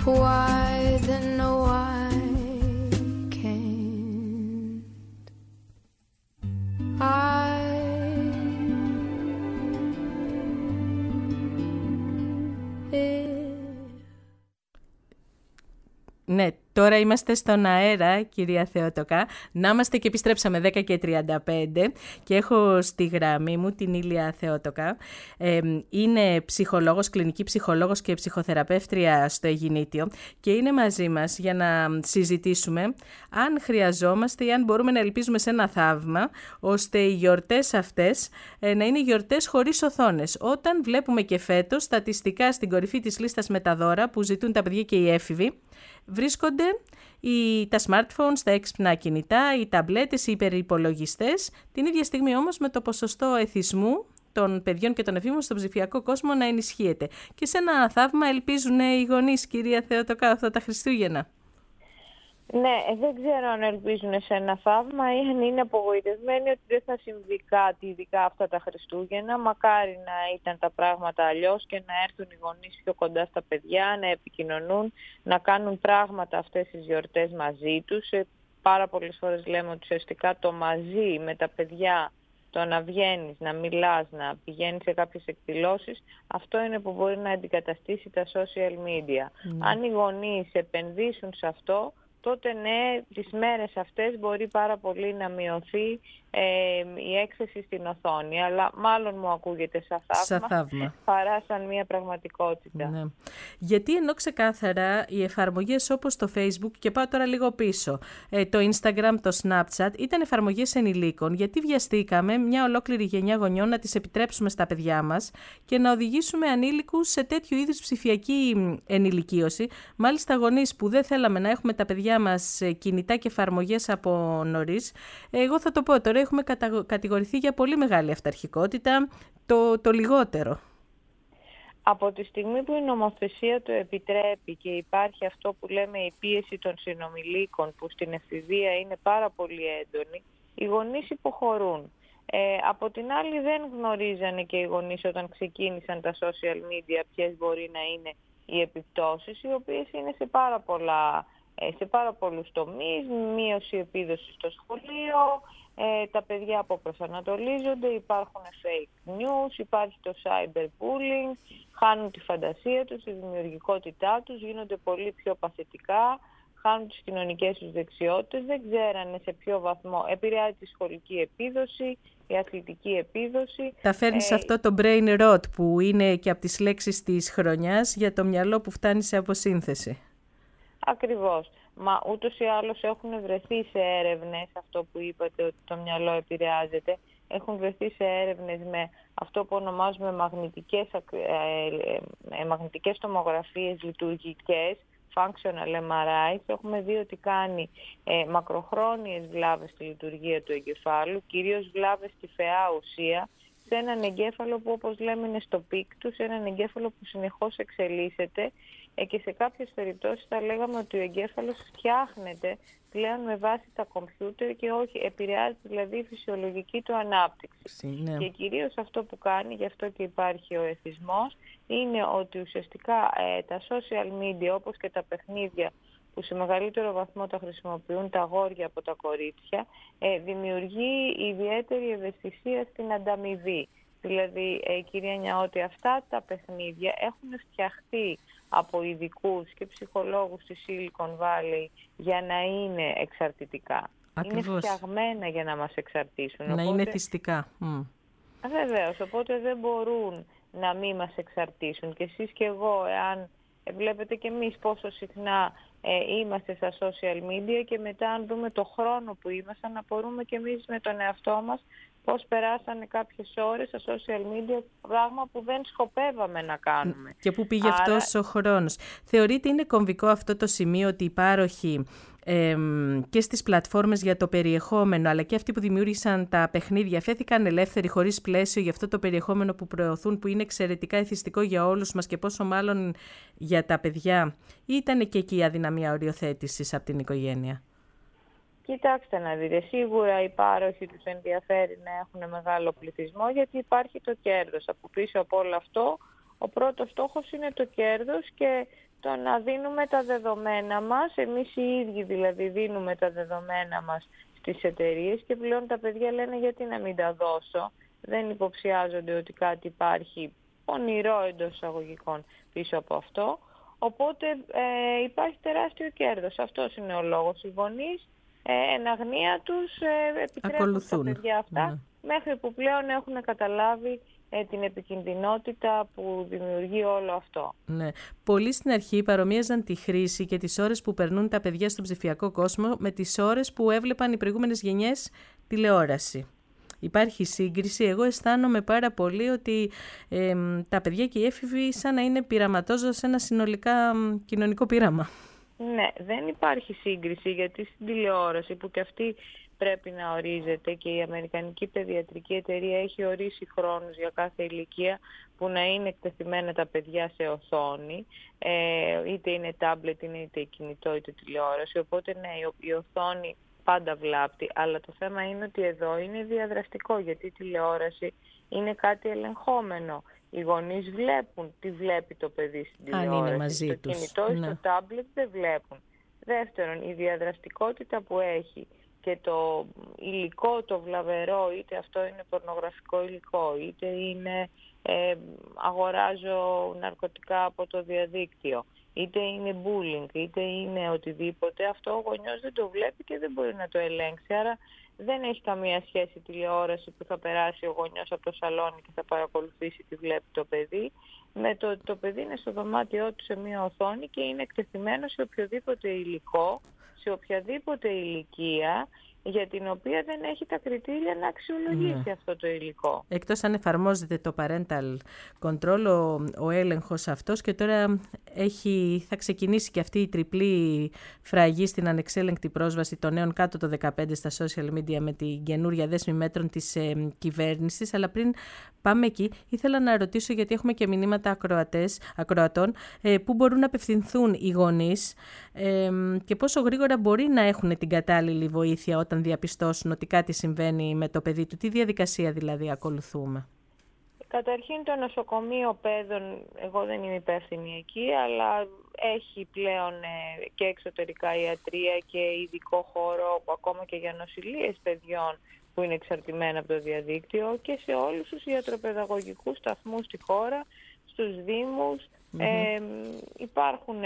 Why then why can't I? Ναι, τώρα είμαστε στον αέρα, κυρία Θεότοκα. Να είμαστε και επιστρέψαμε 10:35 και έχω στη γραμμή μου την Ήλια Θεότοκα. Είναι ψυχολόγος, κλινική ψυχολόγος και ψυχοθεραπεύτρια στο Αιγινήτιο και είναι μαζί μας για να συζητήσουμε αν χρειαζόμαστε ή αν μπορούμε να ελπίζουμε σε ένα θαύμα, ώστε οι γιορτές αυτές να είναι γιορτές χωρίς οθόνες. Όταν βλέπουμε και φέτος στατιστικά στην κορυφή της λίστας με τα δώρα που ζητούν τα παιδιά και οι έφηβοι, βρίσκονται τα smartphones, τα έξυπνα κινητά, οι ταμπλέτες, οι υπερυπολογιστές, την ίδια στιγμή όμως με το ποσοστό εθισμού των παιδιών και των εφήβων στον ψηφιακό κόσμο να ενισχύεται. Και σε ένα θαύμα ελπίζουν οι γονείς, κυρία Θεότοκα, αυτά τα Χριστούγεννα. Ναι, δεν ξέρω αν ελπίζουν σε ένα θαύμα ή αν είναι απογοητευμένοι ότι δεν θα συμβεί κάτι, ειδικά αυτά τα Χριστούγεννα. Μακάρι να ήταν τα πράγματα αλλιώς και να έρθουν οι γονείς πιο κοντά στα παιδιά, να επικοινωνούν, να κάνουν πράγματα αυτές τις γιορτές μαζί τους. Πάρα πολλές φορές λέμε ότι ουσιαστικά το μαζί με τα παιδιά, το να βγαίνεις, να μιλάς, να πηγαίνεις σε κάποιες εκδηλώσεις, αυτό είναι που μπορεί να αντικαταστήσει τα social media. Αν οι γονείς επενδύσουν σε αυτό, τότε ναι, τις μέρες αυτές μπορεί πάρα πολύ να μειωθεί η έκθεση στην οθόνη. Αλλά μάλλον μου ακούγεται σαν θαύμα παρά σαν μια πραγματικότητα. Ναι. Γιατί ενώ ξεκάθαρα οι εφαρμογές όπως το Facebook, και πάω τώρα λίγο πίσω, το Instagram, το Snapchat, ήταν εφαρμογές ενηλίκων, γιατί βιαστήκαμε μια ολόκληρη γενιά γονιών να τις επιτρέψουμε στα παιδιά μας και να οδηγήσουμε ανήλικους σε τέτοιου είδους ψηφιακή ενηλικίωση. Μάλιστα γονείς που δεν θέλαμε να έχουμε τα παιδιά μας κινητά και εφαρμογές από νωρίς, εγώ θα το πω τώρα, έχουμε κατηγορηθεί για πολύ μεγάλη αυταρχικότητα, το λιγότερο. Από τη στιγμή που η νομοθεσία το επιτρέπει και υπάρχει αυτό που λέμε η πίεση των συνομιλίκων, που στην εφηβεία είναι πάρα πολύ έντονη, οι γονείς υποχωρούν. Από την άλλη δεν γνωρίζανε και οι γονείς όταν ξεκίνησαν τα social media ποιες μπορεί να είναι οι επιπτώσεις, οι οποίες είναι σε πάρα πολλούς τομείς, μείωση επίδοσης στο σχολείο, τα παιδιά αποπροσανατολίζονται, υπάρχουν fake news, υπάρχει το cyberbullying, χάνουν τη φαντασία τους, τη δημιουργικότητά τους, γίνονται πολύ πιο παθητικά, χάνουν τις κοινωνικές τους δεξιότητες, δεν ξέρανε σε ποιο βαθμό επηρεάζει τη σχολική επίδοση, η αθλητική επίδοση. Τα φέρνεις αυτό το brain rot που είναι και από τις λέξεις της χρονιάς για το μυαλό που φτάνει σε αποσύνθεση. Ακριβώς. Μα ούτως ή άλλως έχουν βρεθεί σε έρευνες, αυτό που είπατε ότι το μυαλό επηρεάζεται, έχουν βρεθεί σε έρευνες με αυτό που ονομάζουμε μαγνητικές τομογραφίες λειτουργικές, functional MRI. Έχουμε δει ότι κάνει μακροχρόνιες βλάβες στη λειτουργία του εγκεφάλου, κυρίως βλάβες στη φαιά ουσία, σε έναν εγκέφαλο που όπως λέμε είναι στο πικ του, σε έναν εγκέφαλο που συνεχώς εξελίσσεται και σε κάποιες περιπτώσεις θα λέγαμε ότι ο εγκέφαλος φτιάχνεται πλέον με βάση τα κομπιούτερ και όχι επηρεάζεται δηλαδή η φυσιολογική του ανάπτυξη. Ναι. Και κυρίως αυτό που κάνει, γι' αυτό και υπάρχει ο εθισμός, είναι ότι ουσιαστικά τα social media όπως και τα παιχνίδια που σε μεγαλύτερο βαθμό τα χρησιμοποιούν τα αγόρια από τα κορίτσια, δημιουργεί ιδιαίτερη ευαισθησία στην ανταμοιβή. Δηλαδή, κυρία Νιαώτη, αυτά τα παιχνίδια έχουν φτιαχτεί από ειδικούς και ψυχολόγους στη Silicon Valley για να είναι εξαρτητικά. Ακριβώς. Είναι φτιαγμένα για να μας εξαρτήσουν. Να είναι θυστικά. Βεβαίως, οπότε δεν μπορούν να μην μας εξαρτήσουν. Και εσείς και εγώ, εάν βλέπετε και εμείς πόσο συχνά είμαστε στα social media και μετά αν δούμε το χρόνο που ήμασταν, να μπορούμε και εμείς με τον εαυτό μας πώς περάσανε κάποιες ώρες στα social media, πράγμα που δεν σκοπεύαμε να κάνουμε. Και πού πήγε αυτός ο χρόνος. Θεωρείτε είναι κομβικό αυτό το σημείο ότι οι πάροχοι και στις πλατφόρμες για το περιεχόμενο, αλλά και αυτοί που δημιούργησαν τα παιχνίδια, φέθηκαν ελεύθεροι χωρίς πλαίσιο για αυτό το περιεχόμενο που προωθούν, που είναι εξαιρετικά εθιστικό για όλους μας και πόσο μάλλον για τα παιδιά, ή ήταν και εκεί η αδυναμία οριοθέτησης από την οικογένεια? Κοιτάξτε να δείτε, σίγουρα οι πάροχοι τους ενδιαφέρει να έχουν μεγάλο πληθυσμό γιατί υπάρχει το κέρδος. Από πίσω από όλο αυτό Ο πρώτος στόχος είναι το κέρδος και το να δίνουμε τα δεδομένα μας, εμείς οι ίδιοι δηλαδή δίνουμε τα δεδομένα μας στις εταιρείες και πλέον τα παιδιά λένε γιατί να μην τα δώσω, δεν υποψιάζονται ότι κάτι υπάρχει ονειρό εντός εισαγωγικών πίσω από αυτό, οπότε υπάρχει τεράστιο κέρδος. Αυτός είναι ο λόγος. Οι γονείς εν αγνία τους επιτρέπουν τα παιδιά αυτά, μέχρι που πλέον έχουν καταλάβει την επικινδυνότητα που δημιουργεί όλο αυτό. Ναι. Πολλοί στην αρχή παρομοίαζαν τη χρήση και τις ώρες που περνούν τα παιδιά στον ψηφιακό κόσμο με τις ώρες που έβλεπαν οι προηγούμενες γενιές τηλεόραση. Υπάρχει σύγκριση. Εγώ αισθάνομαι πάρα πολύ ότι τα παιδιά και οι έφηβοι σαν να είναι πειραματόζωα σε ένα συνολικά κοινωνικό πείραμα. Ναι, δεν υπάρχει σύγκριση, γιατί στην τηλεόραση που και αυτή πρέπει να ορίζεται και η Αμερικανική Παιδιατρική Εταιρεία έχει ορίσει χρόνους για κάθε ηλικία που να είναι εκτεθειμένα τα παιδιά σε οθόνη, είτε είναι τάμπλετ, είτε κινητό, είτε τηλεόραση, οπότε ναι, η οθόνη πάντα βλάπτει, αλλά το θέμα είναι ότι εδώ είναι διαδραστικό, γιατί η τηλεόραση είναι κάτι ελεγχόμενο. Οι γονείς βλέπουν τι βλέπει το παιδί στην τηλεόραση. Αν είναι μαζί στο τους. κινητό ή στο τάμπλετ δεν βλέπουν. Δεύτερον, η διαδραστικότητα που έχει και το υλικό, το βλαβερό, είτε αυτό είναι πορνογραφικό υλικό, είτε είναι αγοράζω ναρκωτικά από το διαδίκτυο, είτε είναι bullying, είτε είναι οτιδήποτε, αυτό ο γονιός δεν το βλέπει και δεν μπορεί να το ελέγξει. Άρα δεν έχει καμία σχέση η τηλεόραση που θα περάσει ο γονιός από το σαλόνι και θα παρακολουθήσει τι βλέπει το παιδί, με το παιδί είναι στο δωμάτιό του σε μία οθόνη και είναι εκτεθειμένο σε οποιοδήποτε υλικό, σε οποιαδήποτε ηλικία, για την οποία δεν έχει τα κριτήρια να αξιολογήσει αυτό το υλικό. Εκτός αν εφαρμόζεται το parental control, ο έλεγχος αυτός, και τώρα θα ξεκινήσει και αυτή η τριπλή φραγή στην ανεξέλεγκτη πρόσβαση των νέων κάτω το 15 στα social media με την καινούρια δέσμη μέτρων της κυβέρνησης. Αλλά πριν πάμε εκεί, ήθελα να ρωτήσω, γιατί έχουμε και μηνύματα ακροατών, πού μπορούν να απευθυνθούν οι γονείς και πόσο γρήγορα μπορεί να έχουν την κατάλληλη βοήθεια όταν διαπιστώσουν ότι κάτι συμβαίνει με το παιδί του. Τι διαδικασία δηλαδή ακολουθούμε? Καταρχήν το νοσοκομείο παιδών, εγώ δεν είμαι υπεύθυνη εκεί, αλλά έχει πλέον και εξωτερικά ιατρία και ειδικό χώρο ακόμα και για νοσηλείες παιδιών που είναι εξαρτημένα από το διαδίκτυο, και σε όλους τους ιατροπαιδαγωγικούς σταθμούς στη χώρα, στους δήμους. Υπάρχουν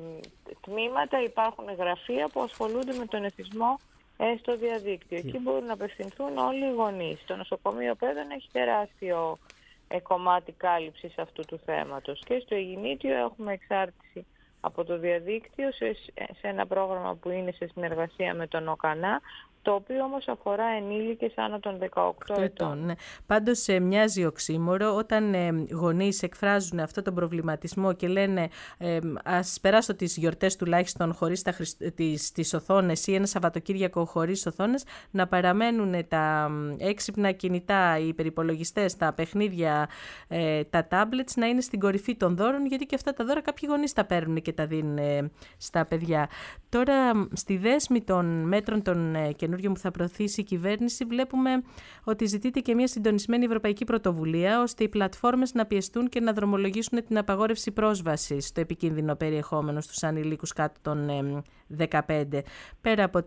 τμήματα, υπάρχουν γραφεία που ασχολούνται με τον εθισμό στο διαδίκτυο. Εκεί μπορούν να απευθυνθούν όλοι οι γονείς. Το νοσοκομείο παιδών έχει τεράστιο κομμάτι κάλυψης αυτού του θέματος. Και στο Αιγινήτιο έχουμε εξάρτηση από το διαδίκτυο σε ένα πρόγραμμα που είναι σε συνεργασία με τον ΟΚΑΝΑ, το οποίο όμως αφορά ενήλικες άνω των 18 ετών. Ναι. Πάντως μοιάζει οξύμορο όταν γονείς εκφράζουν αυτό τον προβληματισμό και λένε ας περάσω τις γιορτές τουλάχιστον χωρίς τις οθόνες ή ένα Σαββατοκύριακο χωρίς οθόνες, να παραμένουν τα έξυπνα κινητά, οι υπερυπολογιστές, τα παιχνίδια, τα tablets να είναι στην κορυφή των δώρων, γιατί και αυτά τα δώρα κάποιοι γονείς τα παίρνουν και τα δίνουν στα παιδιά. Τώρα στη δέσμη των μέτρων των καινούριων που θα προωθήσει η κυβέρνηση, βλέπουμε ότι ζητείται και μια συντονισμένη ευρωπαϊκή πρωτοβουλία, ώστε οι πλατφόρμες να πιεστούν και να δρομολογήσουν την απαγόρευση πρόσβασης στο επικίνδυνο περιεχόμενο στους ανηλίκους κάτω των 15. Πέρα από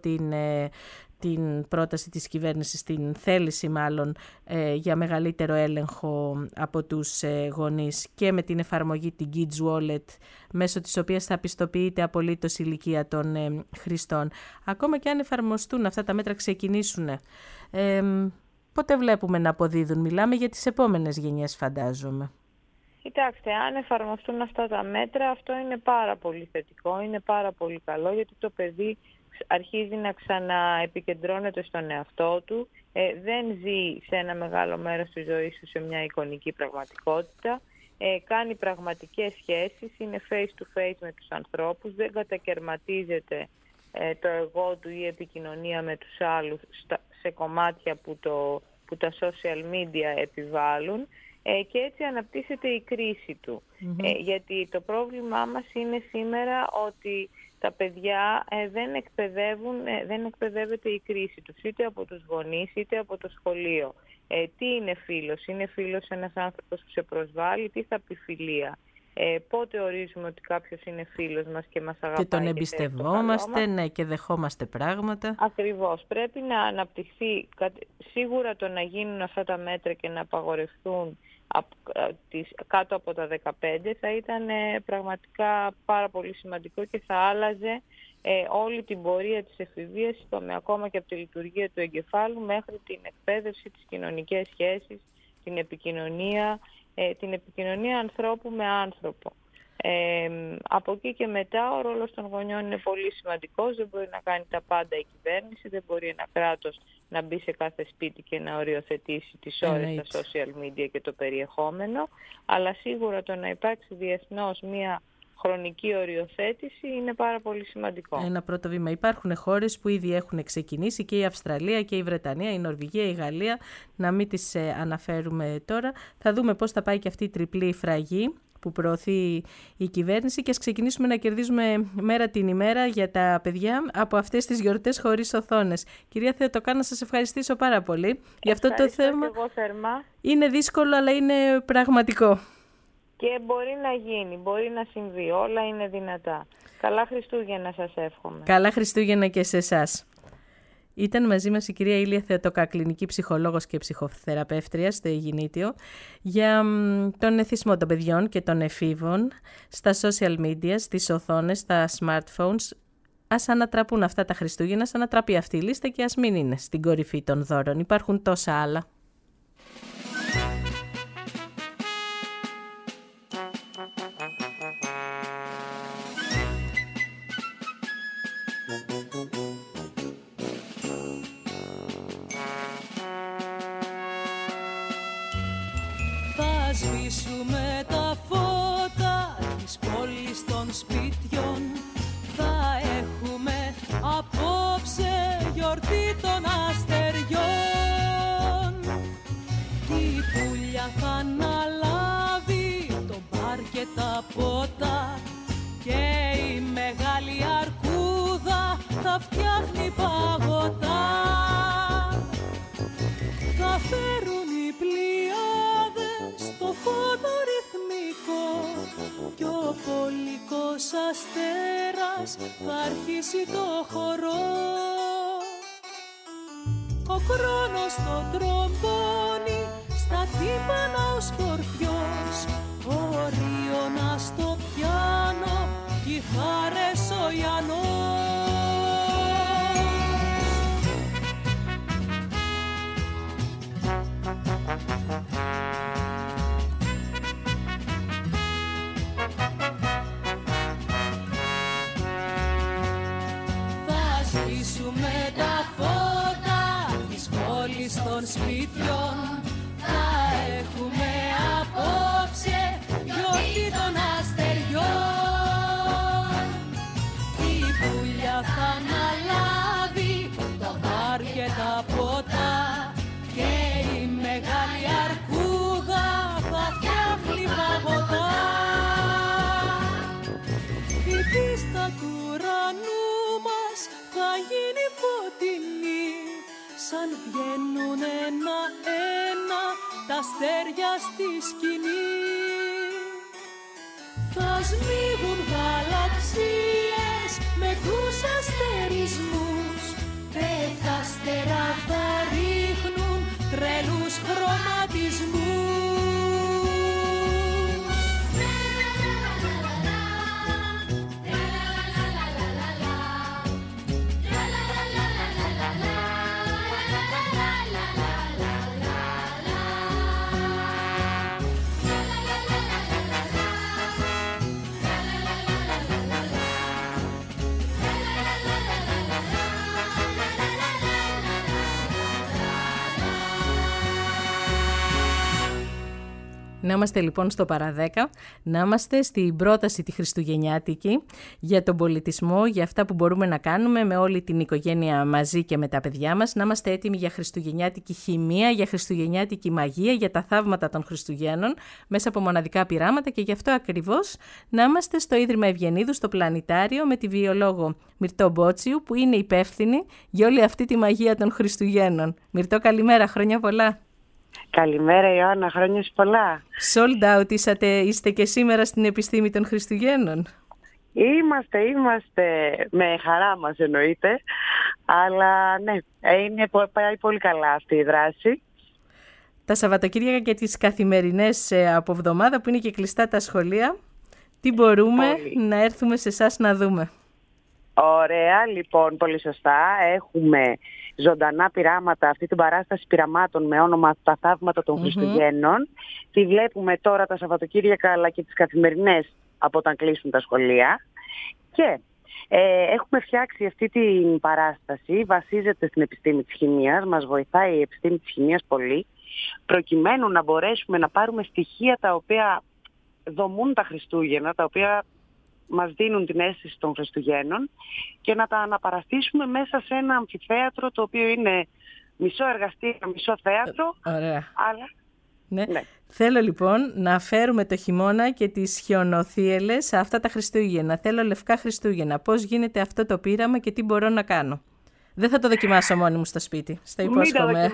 την πρόταση της κυβέρνησης, την θέληση μάλλον για μεγαλύτερο έλεγχο από τους γονείς, και με την εφαρμογή την Kids Wallet, μέσω της οποίας θα πιστοποιείται απολύτως η ηλικία των χρηστών. Ακόμα και αν εφαρμοστούν αυτά τα μέτρα, ξεκινήσουν, πότε βλέπουμε να αποδίδουν? Μιλάμε για τις επόμενες γενιές, φαντάζομαι. Κοιτάξτε, αν εφαρμοστούν αυτά τα μέτρα, αυτό είναι πάρα πολύ θετικό, είναι πάρα πολύ καλό, γιατί το παιδί αρχίζει να ξαναεπικεντρώνεται στον εαυτό του, δεν ζει σε ένα μεγάλο μέρος της ζωής του σε μια εικονική πραγματικότητα, κάνει πραγματικές σχέσεις, είναι face to face με τους ανθρώπους, δεν κατακερματίζεται το εγώ του ή η επικοινωνία με τους άλλους σε κομμάτια που τα social media επιβάλλουν, και έτσι αναπτύσσεται η κρίση του. Γιατί το πρόβλημά μας είναι σήμερα ότι τα παιδιά δεν εκπαιδεύεται η κρίση τους, είτε από τους γονείς είτε από το σχολείο. Τι είναι φίλος? Είναι φίλος ένας άνθρωπος που σε προσβάλλει? Τι θα πει φιλία? Πότε ορίζουμε ότι κάποιος είναι φίλος μας και μας αγαπάει? Και τον εμπιστευόμαστε, ναι, και δεχόμαστε πράγματα. Ακριβώς. Πρέπει να αναπτυχθεί σίγουρα το να γίνουν αυτά τα μέτρα και να απαγορευτούν κάτω από τα 15 θα ήταν πραγματικά πάρα πολύ σημαντικό και θα άλλαζε όλη την πορεία της εφηβείας, ακόμα και από τη λειτουργία του εγκεφάλου μέχρι την εκπαίδευση, τις κοινωνικές σχέσεις, την επικοινωνία ανθρώπου με άνθρωπο. Από εκεί και μετά ο ρόλος των γονιών είναι πολύ σημαντικός. Δεν μπορεί να κάνει τα πάντα η κυβέρνηση, δεν μπορεί ένα κράτος να μπει σε κάθε σπίτι και να οριοθετήσει τις ώρες στα social media και το περιεχόμενο, αλλά σίγουρα το να υπάρξει διεθνώς μια χρονική οριοθέτηση είναι πάρα πολύ σημαντικό. Ένα πρώτο βήμα. Υπάρχουν χώρες που ήδη έχουν ξεκινήσει, και η Αυστραλία και η Βρετανία, η Νορβηγία, η Γαλλία, να μην τις αναφέρουμε τώρα. Θα δούμε πώς θα πάει και αυτή η τριπλή φραγή που προωθεί η κυβέρνηση, και ας ξεκινήσουμε να κερδίζουμε μέρα την ημέρα για τα παιδιά από αυτές τις γιορτές χωρίς οθόνες. Κυρία Θεοτοκά, να σας ευχαριστήσω πάρα πολύ για αυτό το θέμα. Και εγώ θερμά. Είναι δύσκολο, αλλά είναι πραγματικό. Και μπορεί να γίνει, μπορεί να συμβεί, όλα είναι δυνατά. Καλά Χριστούγεννα σας εύχομαι. Καλά Χριστούγεννα και σε εσάς. Ήταν μαζί μας η κυρία Ήλια Θεοτοκά, κλινική ψυχολόγος και ψυχοθεραπεύτρια στο Αιγινήτιο, για τον εθισμό των παιδιών και των εφήβων στα social media, στις οθόνες, στα smartphones. Ας ανατραπούν αυτά τα Χριστούγεννα, ας ανατραπεί αυτή η λίστα και ας μην είναι στην κορυφή των δώρων. Υπάρχουν τόσα άλλα. Σβήσουμε τα φώτα της πόλης των σπιτιών. Θα έχουμε απόψε γιορτή των αστεριών. Η πουλιά θα αναλάβει το μπαρ και τα ποτά, και η μεγάλη αρκούδα θα φτιάχνει παγωτά. Θα φέρουν οι πλοιάδες το φόνο ρυθμικό, κι ο πολικός αστέρας θα αρχίσει το χορό. Ο χρόνος το τρομπώνει, στα τύμπανα ο σκορπιός, ο Ρίωνας στο πιάνο, κιθάρες ο Ιαννός. Με τα φώτα της πόλης των σπιτιών, θα έχουμε απόψε γιορτή των αστεριών. Η πουλιά θα αναλάβει το μπαρ και τα ποτά, και η μεγάλη αρκούδα θα φτιάχνει παγωτά. Η πίστα του ουρανού μας θα γίνει φωτεινή, σαν βγαίνουν ένα-ένα τα αστέρια στη σκηνή. Θα σμίγουν γαλαξίες με τους αστερισμούς, πέφτα αστερά θα ρίχνουν τρελούς χρωματισμούς. Να είμαστε λοιπόν στο παραδέκα, να είμαστε στην πρόταση τη χριστουγεννιάτικη για τον πολιτισμό, για αυτά που μπορούμε να κάνουμε με όλη την οικογένεια μαζί και με τα παιδιά μας, να είμαστε έτοιμοι για χριστουγεννιάτικη χημεία, για χριστουγεννιάτικη μαγεία, για τα θαύματα των Χριστουγέννων μέσα από μοναδικά πειράματα, και γι' αυτό ακριβώς να είμαστε στο Ίδρυμα Ευγενίδου, στο Πλανητάριο, με τη βιολόγο Μυρτώ Μπότσιου, που είναι υπεύθυνη για όλη αυτή τη μαγεία των Χριστουγέννων. Μυρτώ, καλημέρα, χρόνια πολλά. Καλημέρα Ιωάννα, χρόνια σου πολλά. Sold out είστε και σήμερα στην Επιστήμη των Χριστουγέννων. Είμαστε, με χαρά μας εννοείται, αλλά ναι, πάει πολύ καλά αυτή η δράση. Τα Σαββατοκύριακα και τις καθημερινές από εβδομάδα που είναι και κλειστά τα σχολεία, τι μπορούμε να έρθουμε σε εσάς να δούμε? Ωραία, λοιπόν, πολύ σωστά. Έχουμε ζωντανά πειράματα, αυτή την παράσταση πειραμάτων με όνομα «Τα θαύματα των Χριστουγέννων». Τη βλέπουμε τώρα τα Σαββατοκύριακα αλλά και τις καθημερινές από όταν κλείσουν τα σχολεία. Και έχουμε φτιάξει αυτή την παράσταση, βασίζεται στην επιστήμη της χημείας, μας βοηθάει η επιστήμη της χημείας πολύ, προκειμένου να μπορέσουμε να πάρουμε στοιχεία τα οποία δομούν τα Χριστούγεννα, τα οποία μας δίνουν την αίσθηση των Χριστουγέννων και να τα αναπαραστήσουμε μέσα σε ένα αμφιθέατρο το οποίο είναι μισό εργαστήριο, μισό θέατρο. Ωραία. Αλλά... Ναι. Θέλω λοιπόν να φέρουμε το χειμώνα και τις χιονοθύελες σε αυτά τα Χριστούγεννα. Θέλω λευκά Χριστούγεννα. Πώς γίνεται αυτό το πείραμα και τι μπορώ να κάνω? Δεν θα το δοκιμάσω μόνη μου στο σπίτι. Στα υπόσχομαι.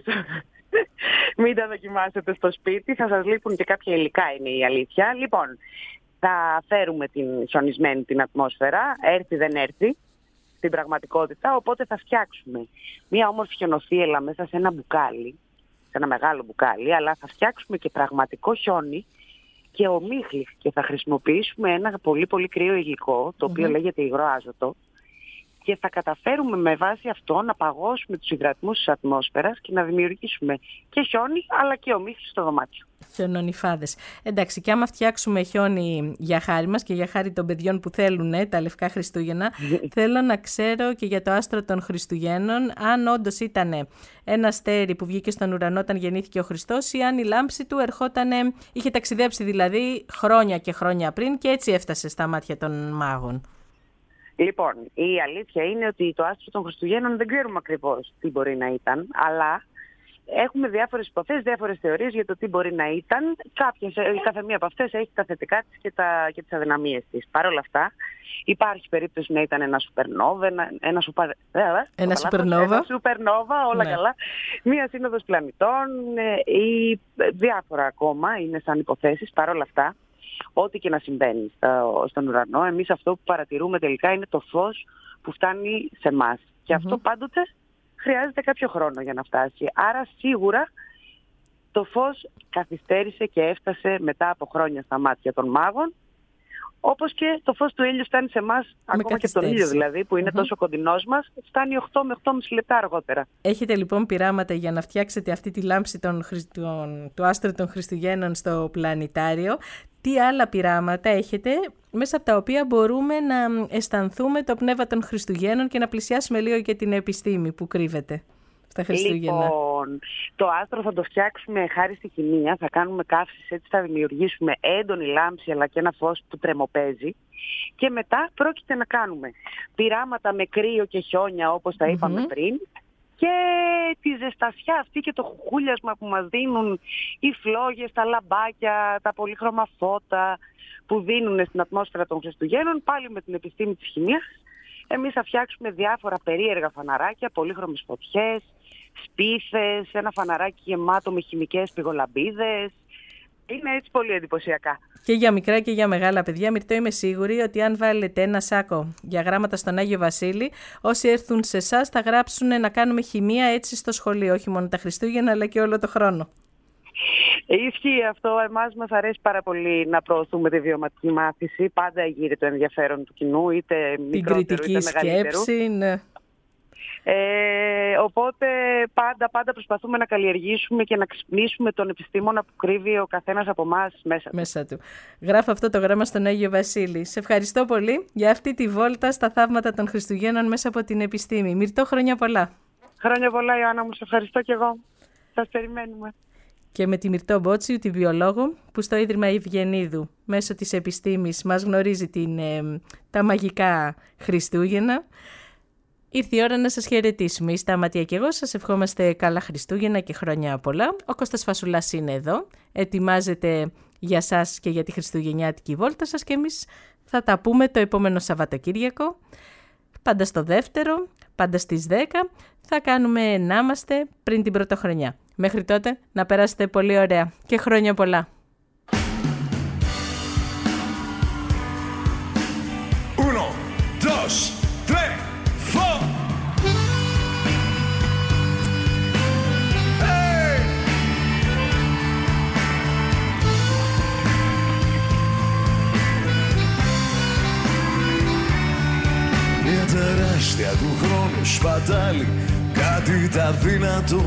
Μην τα δοκιμάσετε στο σπίτι. Θα σας λείπουν και κάποια υλικά, είναι η αλήθεια. Λοιπόν, θα φέρουμε την χιονισμένη την ατμόσφαιρα, έρθει δεν έρθει, στην πραγματικότητα, οπότε θα φτιάξουμε μία όμορφη χιονοθύελα μέσα σε ένα μπουκάλι, σε ένα μεγάλο μπουκάλι, αλλά θα φτιάξουμε και πραγματικό χιόνι και ομίχλη και θα χρησιμοποιήσουμε ένα πολύ πολύ κρύο υλικό, το οποίο λέγεται υγρό άζωτο, και θα καταφέρουμε με βάση αυτό να παγώσουμε τους υδρατμούς της ατμόσφαιρας και να δημιουργήσουμε και χιόνι αλλά και ομίχλη στο δωμάτιο. Χιονονυφάδες. Εντάξει, και άμα φτιάξουμε χιόνι για χάρη μας και για χάρη των παιδιών που θέλουν τα λευκά Χριστούγεννα, θέλω να ξέρω και για το άστρο των Χριστουγέννων, αν όντως ήταν ένα αστέρι που βγήκε στον ουρανό όταν γεννήθηκε ο Χριστός, ή αν η λάμψη του είχε ταξιδέψει δηλαδή χρόνια και χρόνια πριν και έτσι έφτασε στα μάτια των μάγων. Λοιπόν, η αλήθεια είναι ότι το άστρο των Χριστουγέννων δεν ξέρουμε ακριβώς τι μπορεί να ήταν, αλλά έχουμε διάφορες υποθέσεις, διάφορες θεωρίες για το τι μπορεί να ήταν. Κάθε μία από αυτές έχει τα θετικά της και τις αδυναμίες της. Παρ' όλα αυτά, υπάρχει περίπτωση να ήταν ένα σουπερνόβα, ένα σουπερνόβα, όλα καλά, μία σύνοδος πλανητών ή διάφορα ακόμα είναι σαν υποθέσεις. Παρ' όλα αυτά, ό,τι και να συμβαίνει στον ουρανό, εμείς αυτό που παρατηρούμε τελικά είναι το φως που φτάνει σε εμάς. Και αυτό πάντοτε χρειάζεται κάποιο χρόνο για να φτάσει. Άρα σίγουρα το φως καθυστέρησε και έφτασε μετά από χρόνια στα μάτια των μάγων, όπως και το φως του ήλιου φτάνει σε εμάς, ακόμα και τον ήλιο δηλαδή, που είναι τόσο κοντινός μας, φτάνει 8 με 8,5 λεπτά αργότερα. Έχετε λοιπόν πειράματα για να φτιάξετε αυτή τη λάμψη του άστρου των Χριστουγέννων στο πλανητάριο. Τι άλλα πειράματα έχετε μέσα από τα οποία μπορούμε να αισθανθούμε το πνεύμα των Χριστουγέννων και να πλησιάσουμε λίγο και την επιστήμη που κρύβεται στα Χριστούγεννα? Λοιπόν, το άστρο θα το φτιάξουμε χάρη στη χημεία, θα κάνουμε καύσεις, έτσι θα δημιουργήσουμε έντονη λάμψη αλλά και ένα φως που τρεμοπαίζει, και μετά πρόκειται να κάνουμε πειράματα με κρύο και χιόνια όπως τα είπαμε πριν, και τη ζεστασιά αυτή και το χουχούλιασμα που μας δίνουν οι φλόγες, τα λαμπάκια, τα πολύχρωμα φώτα που δίνουν στην ατμόσφαιρα των Χριστουγέννων, πάλι με την επιστήμη της χημείας. Εμείς θα φτιάξουμε διάφορα περίεργα φαναράκια, πολύχρωμες φωτιές, σπίθες, ένα φαναράκι γεμάτο με χημικές πυγολαμπίδες. Είναι έτσι πολύ εντυπωσιακά. Και για μικρά και για μεγάλα παιδιά, Μυρτώ, είμαι σίγουρη ότι αν βάλετε ένα σάκο για γράμματα στον Άγιο Βασίλη, όσοι έρθουν σε εσάς θα γράψουν να κάνουμε χημεία έτσι στο σχολείο, όχι μόνο τα Χριστούγεννα αλλά και όλο το χρόνο. Ισχύει αυτό. Εμάς μας αρέσει πάρα πολύ να προωθούμε τη βιωματική μάθηση. Πάντα γύρει το ενδιαφέρον του κοινού, είτε μικρότερο είτε μεγαλύτερο. Σκέψη, ναι. Οπότε πάντα προσπαθούμε να καλλιεργήσουμε και να ξυπνήσουμε τον επιστήμονα που κρύβει ο καθένας από εμάς μέσα του. Γράφω αυτό το γράμμα στον Άγιο Βασίλη. Σε ευχαριστώ πολύ για αυτή τη βόλτα στα θαύματα των Χριστουγέννων μέσα από την επιστήμη. Μυρτώ, χρόνια πολλά. Χρόνια πολλά, Ιωάννα μου. Σε ευχαριστώ κι εγώ. Σας περιμένουμε. Και με τη Μυρτώ Μπότσιου, τη βιολόγο, που στο Ίδρυμα Ευγενίδου μέσω της επιστήμης μας γνωρίζει τα μαγικά Χριστούγεννα. Ήρθε η ώρα να σας χαιρετήσουμε. Είστε Αματία και εγώ, σας ευχόμαστε καλά Χριστούγεννα και χρόνια πολλά. Ο Κώστας Φασουλάς είναι εδώ, ετοιμάζεται για σας και για τη χριστουγεννιάτικη βόλτα σας και εμείς θα τα πούμε το επόμενο Σαββατοκύριακο. Πάντα στο δεύτερο, πάντα στις 10, θα κάνουμε να είμαστε πριν την πρωτοχρονιά. Μέχρι τότε να περάσετε πολύ ωραία και χρόνια πολλά. Uno, dos, tres, four. Hey! Μια τεράστια του χρόνου σπατάλη, κάτι τα δυνατό.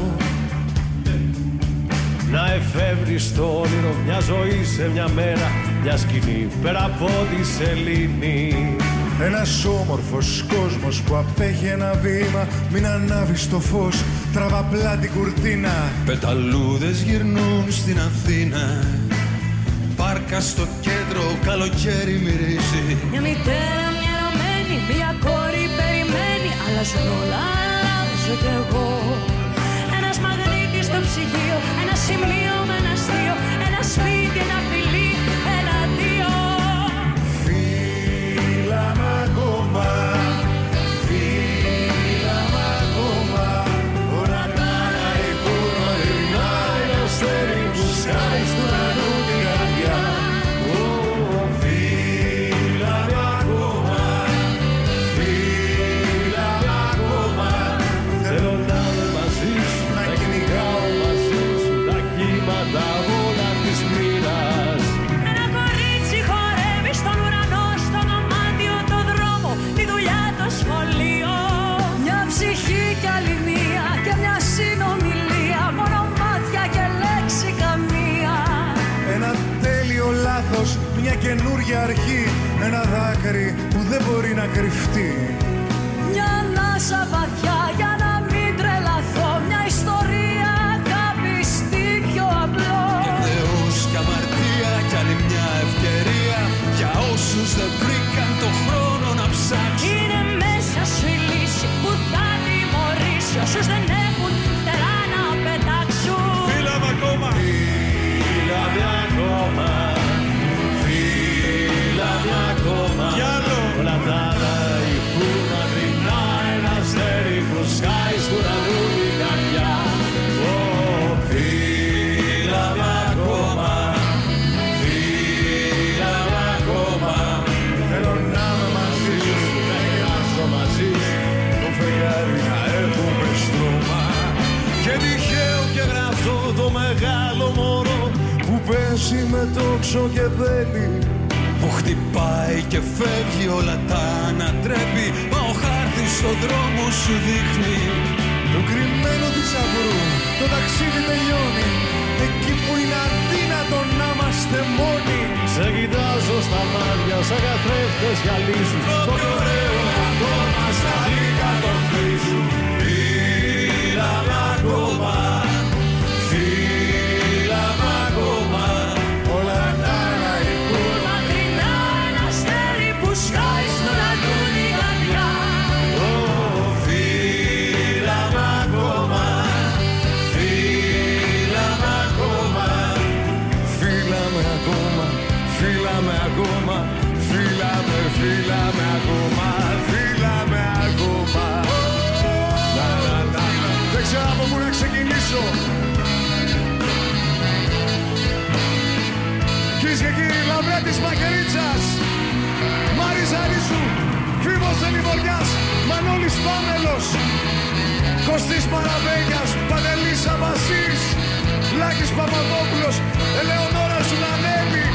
Να εφεύρεις το όνειρο μια ζωή σε μια μέρα, μια σκηνή πέρα από τη σελήνη. Ένας όμορφος κόσμος που απέχει ένα βήμα, μην ανάβεις το φως, τραβά απλά την κουρτίνα. Πεταλούδες γυρνούν στην Αθήνα, πάρκα στο κέντρο, καλοκαίρι μυρίζει. Μια μητέρα μια ερωμένη, μια κόρη περιμένει, αλλάζουν όλα, αλλάζω κι εγώ. Ένας μαγνήτης στο ψυγείο, ένα σημείο με ένα αστείο, ένα σπίτι, ένα φιλί, ένα αντίο. Φίλα μ' ακόμα, φίλα μ' ακόμα, όλα τα υπουργά γυρνάει, ένα αστέρι που σκάει στον ουρανό την καρδιά. Φίλα μ' ακόμα, φίλα μ' ακόμα, θέλω να είμαι μαζί σου, να κυνηγάω μαζί σου τα κύματα όλα της μοίρας. Ένα κορίτσι χορεύει στον ουρανό, στο δωμάτιο, το δρόμο, τη δουλειά, το σχολείο. Μια ψυχή κι άλλη μία και μια συνομιλία, μόνο μάτια και λέξη καμία. Ένα τέλειο λάθος, μια καινούρια αρχή, ένα δάκρυ που δεν μπορεί να κρυφτεί. Μια ανάσα βαθιά για να μην τρελαθώ, μια ιστορία καπιστή πιο απλό. Και Θεός κι αμαρτία κι άλλη μια ευκαιρία για όσους δεν βρήκαν το χρόνο να ψάξουν. Είναι μέσα σου η λύση που θα τιμωρήσει όσους δεν έχουν φτερά να πετάξουν. Φίλα μ' ακόμα, Φίλα μ' ακόμα, φίλα μ' ακόμα, κι άλλο. όλα τα άλλα που να τρινά, ένα αστέρι που σκάει στον ουρανό την καρδιά. Φίλα μ' ακόμα, φίλα μ' ακόμα, Θέλω να είμαι μαζί σου, Να γυράσω μαζί σου, το φεγγάρι να έχουμε στρώμα. και τυχαίο και γραφτό το μεγάλο μωρό Που παίζει με τόξο και βέλη, που χτυπάει και φεύγει, όλα τα ανατρέπει, μα ο χάρτης στον δρόμο σου δείχνει. το κρυμμένο θησαυρού, το ταξίδι τελειώνει, εκεί που είναι αδύνατο να είμαστε μόνοι. σε κοιτάζω στα μάτια, σαν καθρέφτες γυαλίζουν. Το πιο ωραίο αυτό μας τα αντικατοπτρίζουν. Φίλα μ' ακόμα, φίλα μ' ακόμα, Όλα τα άλλα υπουργά. Μακρινά ένα αστέρι που σκάει στον ουρανό την καρδιά. φίλα μ' ακόμα, φίλα μ' ακόμα, Φίλα με ακόμα, φίλα με ακόμα, φίλα με ακόμα, φίλα με ακόμα. Δεν ξέρω από πού να ξεκινήσω. Κυρίες και κύριοι, λαμπρά της Μακερίτσας, Μάριζα Ρίζου, Φίβος Ελιβοριάς, Μανώλης Πάμελος, Κωστής Παραβέγιας, Παντελής Αμπασής, Λάκης Παπαδόπουλος, Ελεονόρα Ζουλανέλη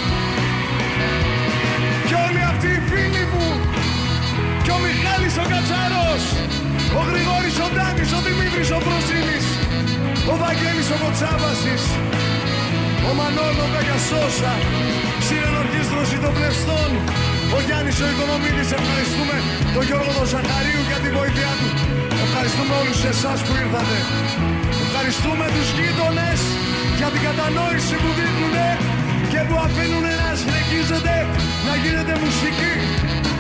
και όλοι αυτοί οι φίλοι μου, και ο Μιχάλης ο Κατσαρός, ο Γρηγόρης ο Ντάνης, ο Δημήτρης ο Προσίλης, ο Βαγγέλης ο Κοτσάβασης, ο Μανώλο Καγιασόσα, συνενορχίστρωση των πλευστών, ο Γιάννης ο Οικονομίδης. Ευχαριστούμε τον Γιώργο τον Ζαχαρίου για τη βοήθειά του. Ευχαριστούμε όλους εσάς που ήρθατε. Ευχαριστούμε τους γείτονες για την κατανόηση που δείχνουνε και που αφήνουνε να συνεχίζετε να γίνεται μουσική.